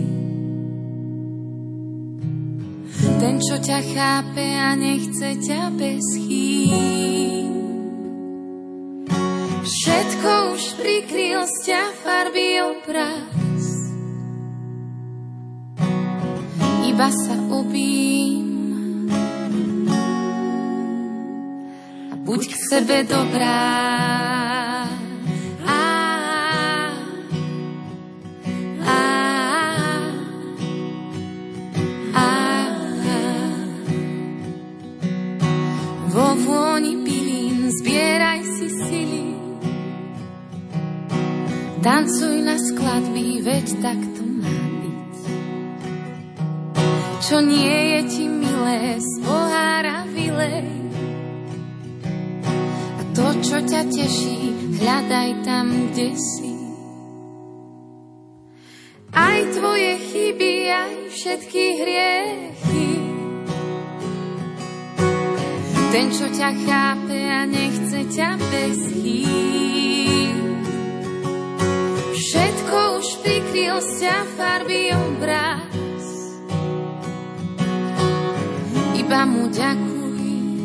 Ten, čo ťa chápe a nechce ťa bez chýb. Všetko už prikryl z ťa farby obraz. Iba sa obím a buď k sebe dobrá. A, a, a, vo vôni bylín zbieraj si sily. Tancuj na skladby, veď tak to má byť. Čo nie je ti milé, z pohára vylej. A to, čo ťa teší, hľadaj tam, kde si. Aj tvoje chyby, aj všetky hriechy. Ten, čo ťa chápe a nechce ťa bez chýb. Všetko už prikryl z ťa farby obraz. Iba mu ďakuj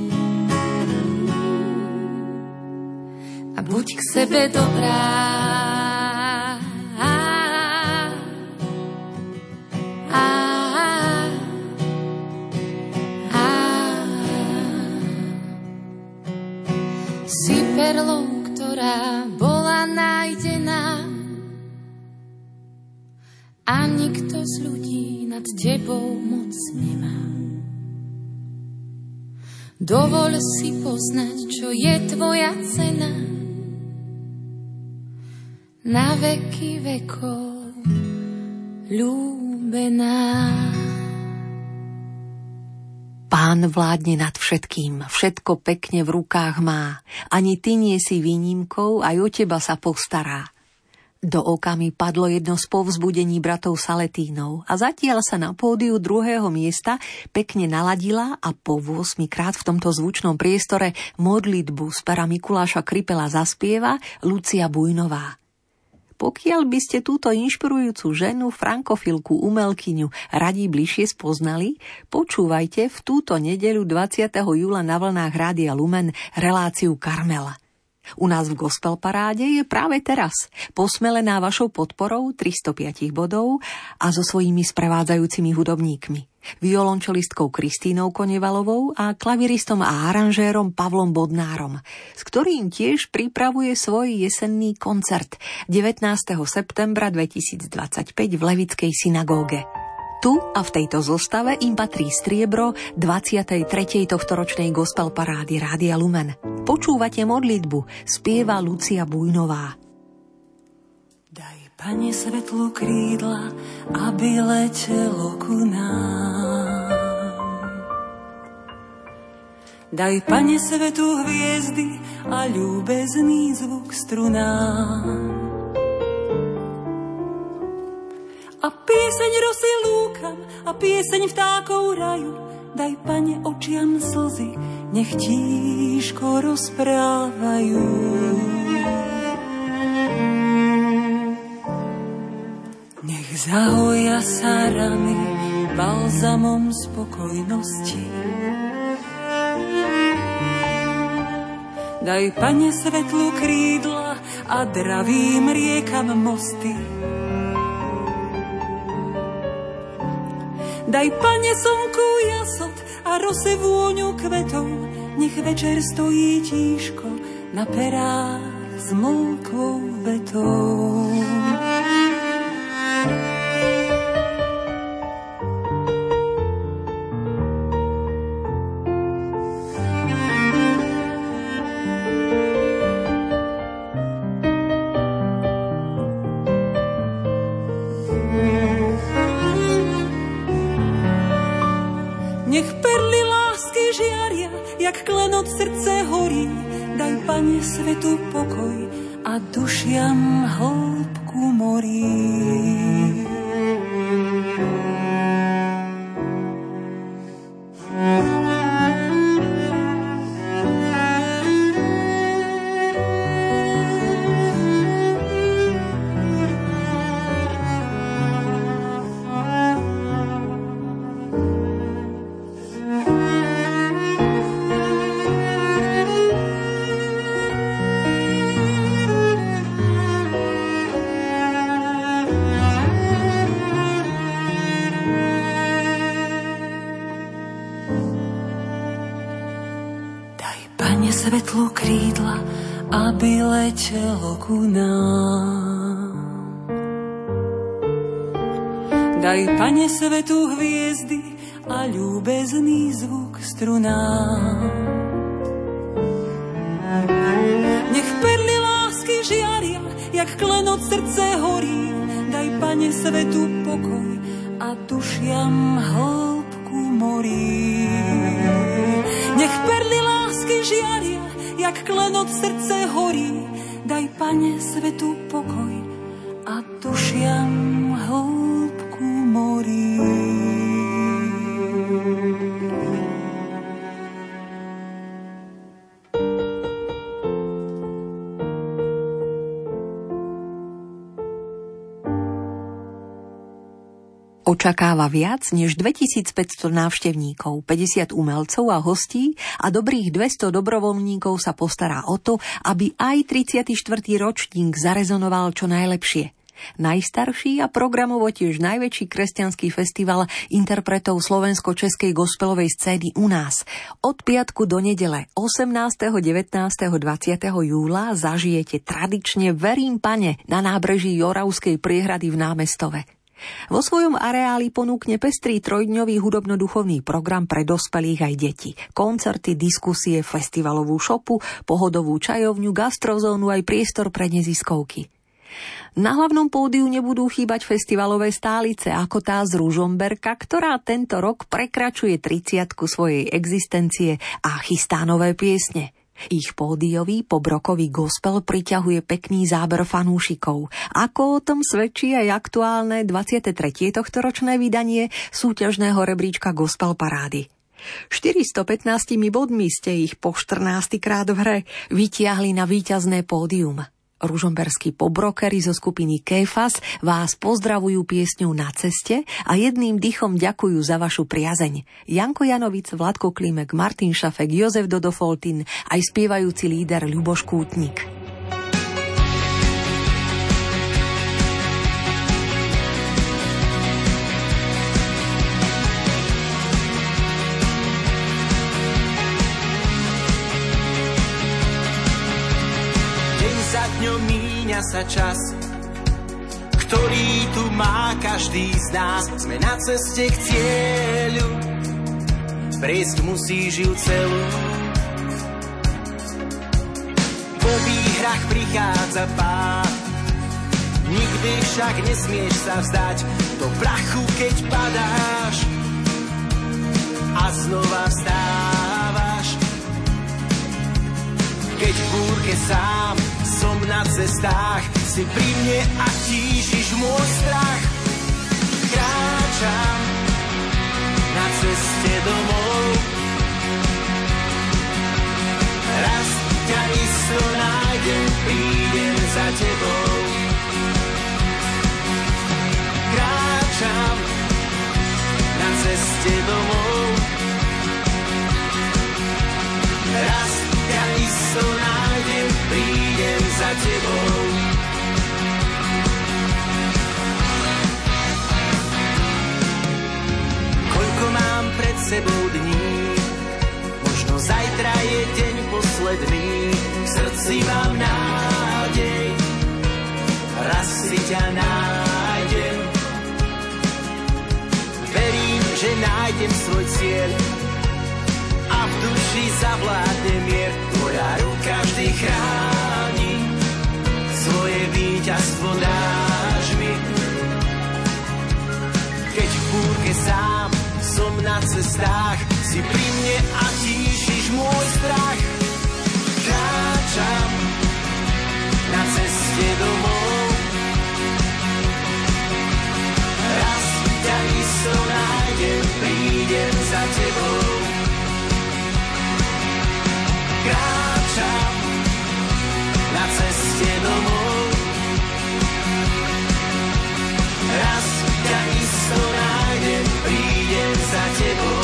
a buď k sebe dobrá. A, a, a, si perlou, ktorá bola nájdená a nikto z ľudí nad tebou moc nemá. Dovol si poznať, čo je tvoja cena. Na veky vekov ľúbená. Pán vládne nad všetkým, všetko pekne v rukách má. Ani ty nie si výnimkou, aj o teba sa postará. Do oka mi padlo jedno z povzbudení bratov Saletínov a zatiaľ sa na pódiu druhého miesta pekne naladila a po ôsmikrát v tomto zvučnom priestore modlitbu z pera Mikuláša Kripela zaspieva Lucia Bujnová. Pokiaľ by ste túto inšpirujúcu ženu, frankofilku, umelkyňu radi bližšie spoznali, počúvajte v túto nedeľu dvadsiateho júla na vlnách Rádia Lumen reláciu Karmela. U nás v Gospel paráde je práve teraz, posmelená vašou podporou tristopäť bodov a so svojimi sprevádzajúcimi hudobníkmi. Violončelistkou Kristínou Konevalovou a klaviristom a aranžérom Pavlom Bodnárom, s ktorým tiež pripravuje svoj jesenný koncert devätnásteho septembra dvetisícdvadsaťpäť v Levickej synagóge. Tu a v tejto zostave im patrí striebro dvadsiatej tretej tohtoročnej Gospel parády Rádia Lumen. Počúvate modlitbu, spieva Lucia Bujnová. Daj, Pane, svetlo krídla, aby letelo ku nám. Daj, Pane, svetu hviezdy a ľúbezný zvuk strunám. A pieseň rosy lúkam a pieseň vtákov raju. Daj, Pane, očiam slzy, nech tížko rozprávajú. Nech zahoja sa rany balzamom spokojnosti. Daj, Pane, svetlu krídla a dravým riekam mosty. Daj, Pane, slnku jasot a rose vôňu kvetov, nech večer stojí tížko na perách s mlkvou vetou. Nech perly lásky žiaria, jak klenot srdce horí. Daj, Pane, svetu pokoj a dušiam hĺbku morí. Svetlo krídla, aby letelo ku nám. Daj, Pane, svetu hviezdy a ľúbezný zvuk strunám. Nech perly lásky žiaria, jak klenot srdce horí. Daj, Pane, svetu pokoj a dušiam hĺbku morí. Nech perly lásky žiaria, jak klenot srdce horí. Daj, Pane, svetu pokoj a dušiam hĺbku morí. Očakáva viac než dvetisícpäťsto návštevníkov, päťdesiat umelcov a hostí a dobrých dvesto dobrovoľníkov sa postará o to, aby aj tridsiaty štvrtý ročník zarezonoval čo najlepšie. Najstarší a programovo tiež najväčší kresťanský festival interpretov slovensko-českej gospelovej scény u nás. Od piatku do nedele osemnásteho, devätnásteho, dvadsiateho júla zažijete tradične Verím, Pane na nábreží Joravskej priehrady v Námestove. Vo svojom areáli ponúkne pestrý trojdňový hudobno-duchovný program pre dospelých aj detí. Koncerty, diskusie, festivalovú šopu, pohodovú čajovňu, gastrozónu aj priestor pre neziskovky. Na hlavnom pódiu nebudú chýbať festivalové stálice ako tá z Ružomberka, ktorá tento rok prekračuje tridsiatku svojej existencie a chystá nové piesne. Ich pódiový pobrokový gospel priťahuje pekný záber fanúšikov. Ako o tom svedčí aj aktuálne dvadsiate tretie tohtoročné vydanie súťažného rebríčka Gospel parády. štyristopätnásť bodmi ste ich po štrnásty krát v hre vytiahli na víťazné pódium. Ružomberskí pobrokery zo skupiny Kéfas vás pozdravujú piesňou Na ceste a jedným dychom ďakujú za vašu priazeň. Janko Janovic, Vladko Klimek, Martin Šafek, Jozef Dodofoltin, aj spievajúci líder Ľuboš Kútnik. Míňa sa čas, ktorý tu má každý z nás. Sme na ceste k cieľu, prejsť musíš ju celú. Po výhrach prichádza pád, nikdy však nesmieš sa vzdať. Do prachu, keď padáš a znova vstávaš. Keď v búrke sám som na cestách, si pri mne a tíšiš môj strach. Kráčam na ceste domov, raz ťa isto nájdem, prídem za tebou. Kráčam na ceste domov, raz ťa isto nájdem, prídem za tebou. Koľko mám pred sebou dní, možno zajtra je deň posledný. V srdci mám nádej, raz si ťa nájdem. Verím, že nájdem svoj cieľ a v duši zavládne mier. Tvoja ruka vždy chráni, svoje víťazstvo dáš mi. Keď v búrke sám som na cestách, si pri mne a tíšiš môj strach. Kráčam na ceste domov, raz ťa isto nájdem, prídem za tebou. Kráčam na ceste domov, raz ťa isto nájdem, prídem za tebou.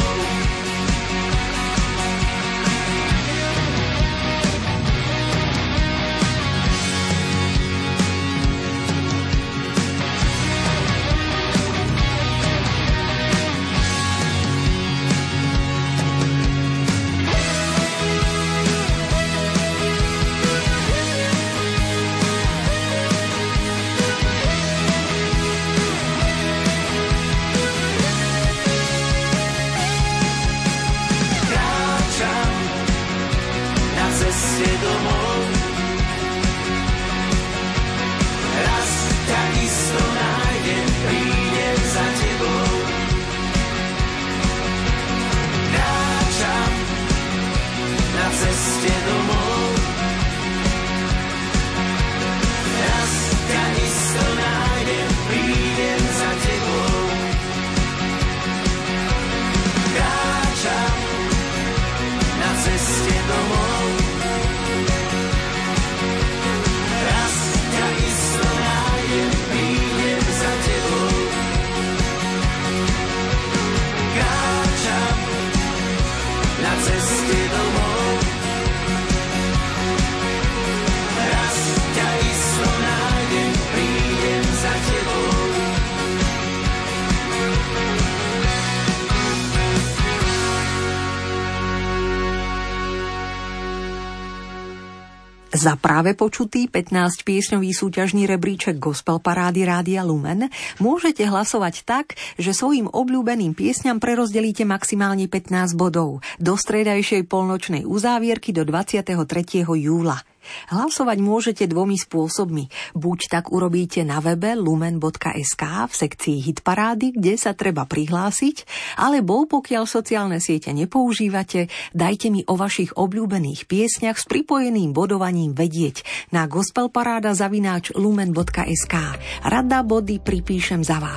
Za práve počutý pätnásť piesňový súťažný rebríček Gospel Parády Rádia Lumen môžete hlasovať tak, že svojim obľúbeným piesňam prerozdelíte maximálne pätnásť bodov do stredajšej polnočnej uzávierky do dvadsiateho tretieho júla. Hlasovať môžete dvomi spôsobmi. Buď tak urobíte na webe lumen bodka es ká v sekcii Hitparády, kde sa treba prihlásiť, alebo pokiaľ sociálne siete nepoužívate, dajte mi o vašich obľúbených piesňach s pripojeným bodovaním vedieť na gospelparáda zavináč lumen bodka es ká. Rada body pripíšem za vás.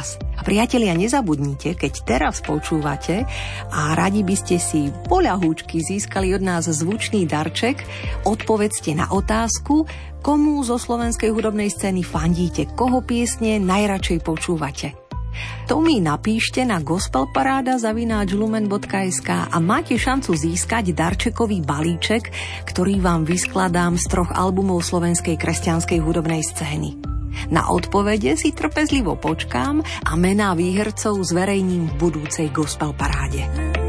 Priatelia, nezabudnite, keď teraz počúvate a radi by ste si poľahúčky získali od nás zvučný darček, odpovedzte na otázku, komu zo slovenskej hudobnej scény fandíte, koho piesne najradšej počúvate. To mi napíšte na gospelparáda zavináč lumen bodka es ká a máte šancu získať darčekový balíček, ktorý vám vyskladám z troch albumov slovenskej kresťanskej hudobnej scény. Na odpovede si trpezlivo počkám a mená výhercov zverejním v budúcej gospel paráde.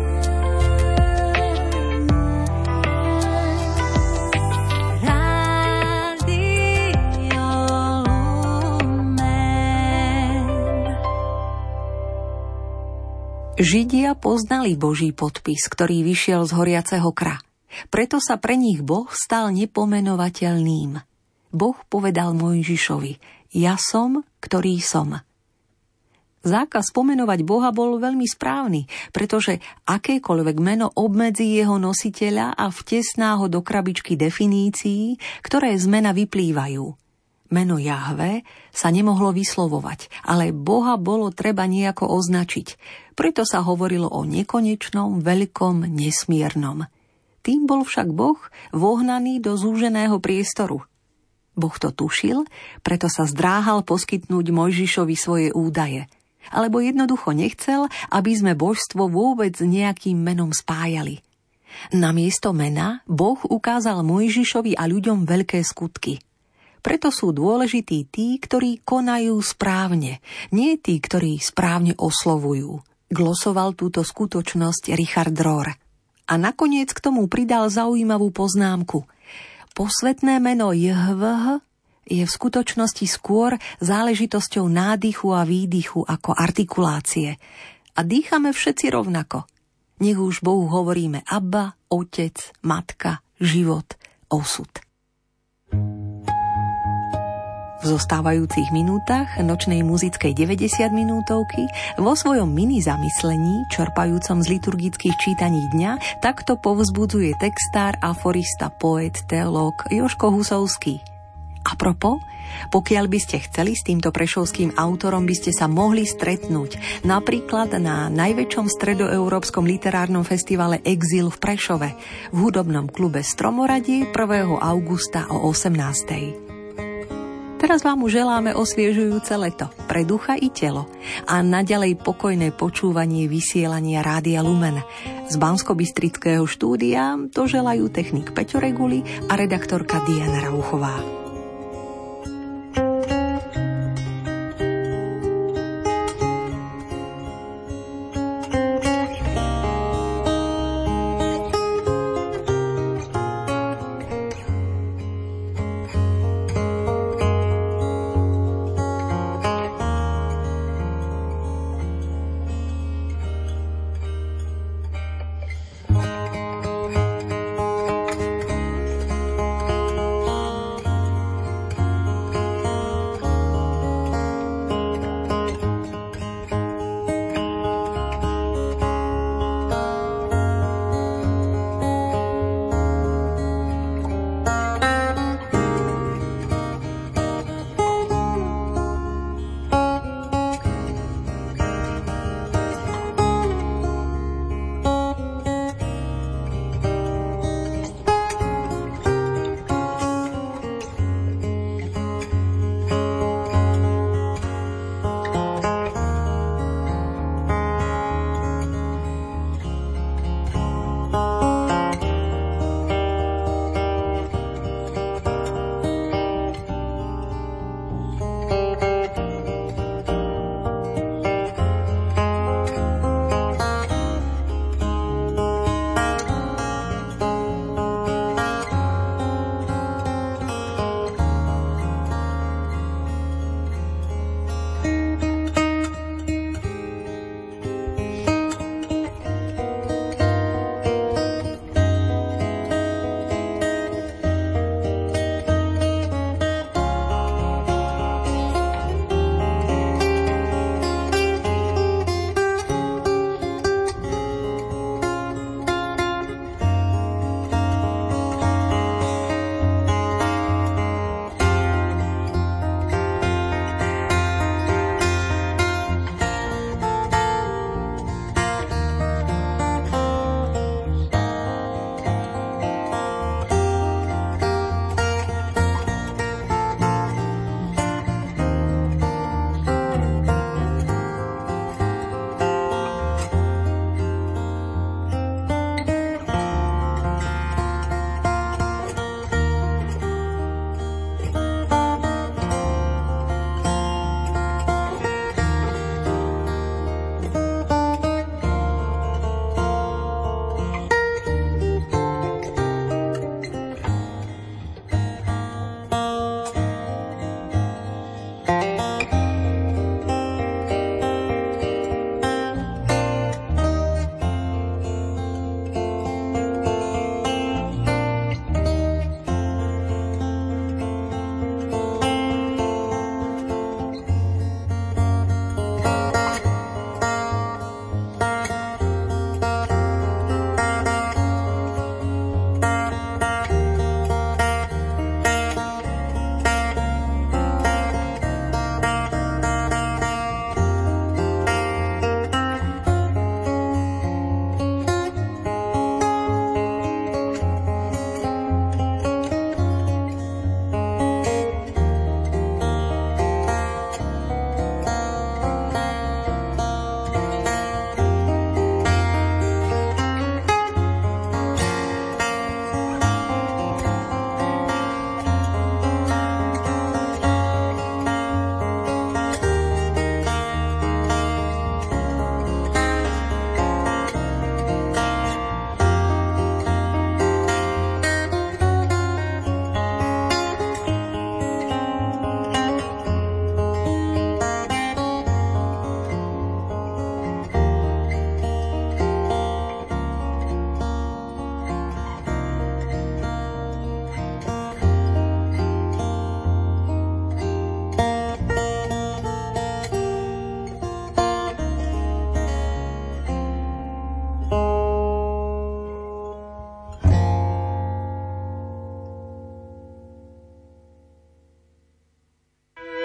Židia poznali Boží podpis, ktorý vyšiel z horiaceho kra. Preto sa pre nich Boh stal nepomenovateľným. Boh povedal Mojžišovi: ja som, ktorý som. Zákaz pomenovať Boha bol veľmi správny, pretože akékoľvek meno obmedzí jeho nositeľa a vtesná ho do krabičky definícií, ktoré z mena vyplývajú. Meno Jahve sa nemohlo vyslovovať, ale Boha bolo treba nejako označiť. Preto sa hovorilo o nekonečnom, veľkom, nesmiernom. Tým bol však Boh vohnaný do zúženého priestoru. Boh to tušil, preto sa zdráhal poskytnúť Mojžišovi svoje údaje. Alebo jednoducho nechcel, aby sme božstvo vôbec nejakým menom spájali. Namiesto mena Boh ukázal Mojžišovi a ľuďom veľké skutky. Preto sú dôležití tí, ktorí konajú správne, nie tí, ktorí správne oslovujú. Glosoval túto skutočnosť Richard Rohr. A nakoniec k tomu pridal zaujímavú poznámku. Posvetné meno Jehvh je v skutočnosti skôr záležitosťou nádychu a výdychu ako artikulácie. A dýchame všetci rovnako. Nech už Bohu hovoríme Abba, Otec, Matka, Život, Osud. V zostávajúcich minútach nočnej muzickej deväťdesiatminútovky vo svojom mini zamyslení, čerpajúcom z liturgických čítaní dňa, takto povzbudzuje textár, aforista, poet, teológ Jožko Husovský. A propos, pokiaľ by ste chceli s týmto prešovským autorom, by ste sa mohli stretnúť napríklad na najväčšom stredoeurópskom literárnom festivale Exil v Prešove v hudobnom klube Stromoradie prvého augusta o osemnástej. Teraz vám už želáme osviežujúce leto pre ducha i telo a naďalej pokojné počúvanie vysielania Rádia Lumen. Z Banskobystrického štúdia to želajú technik Peťo Reguli a redaktorka Diana Rauchová.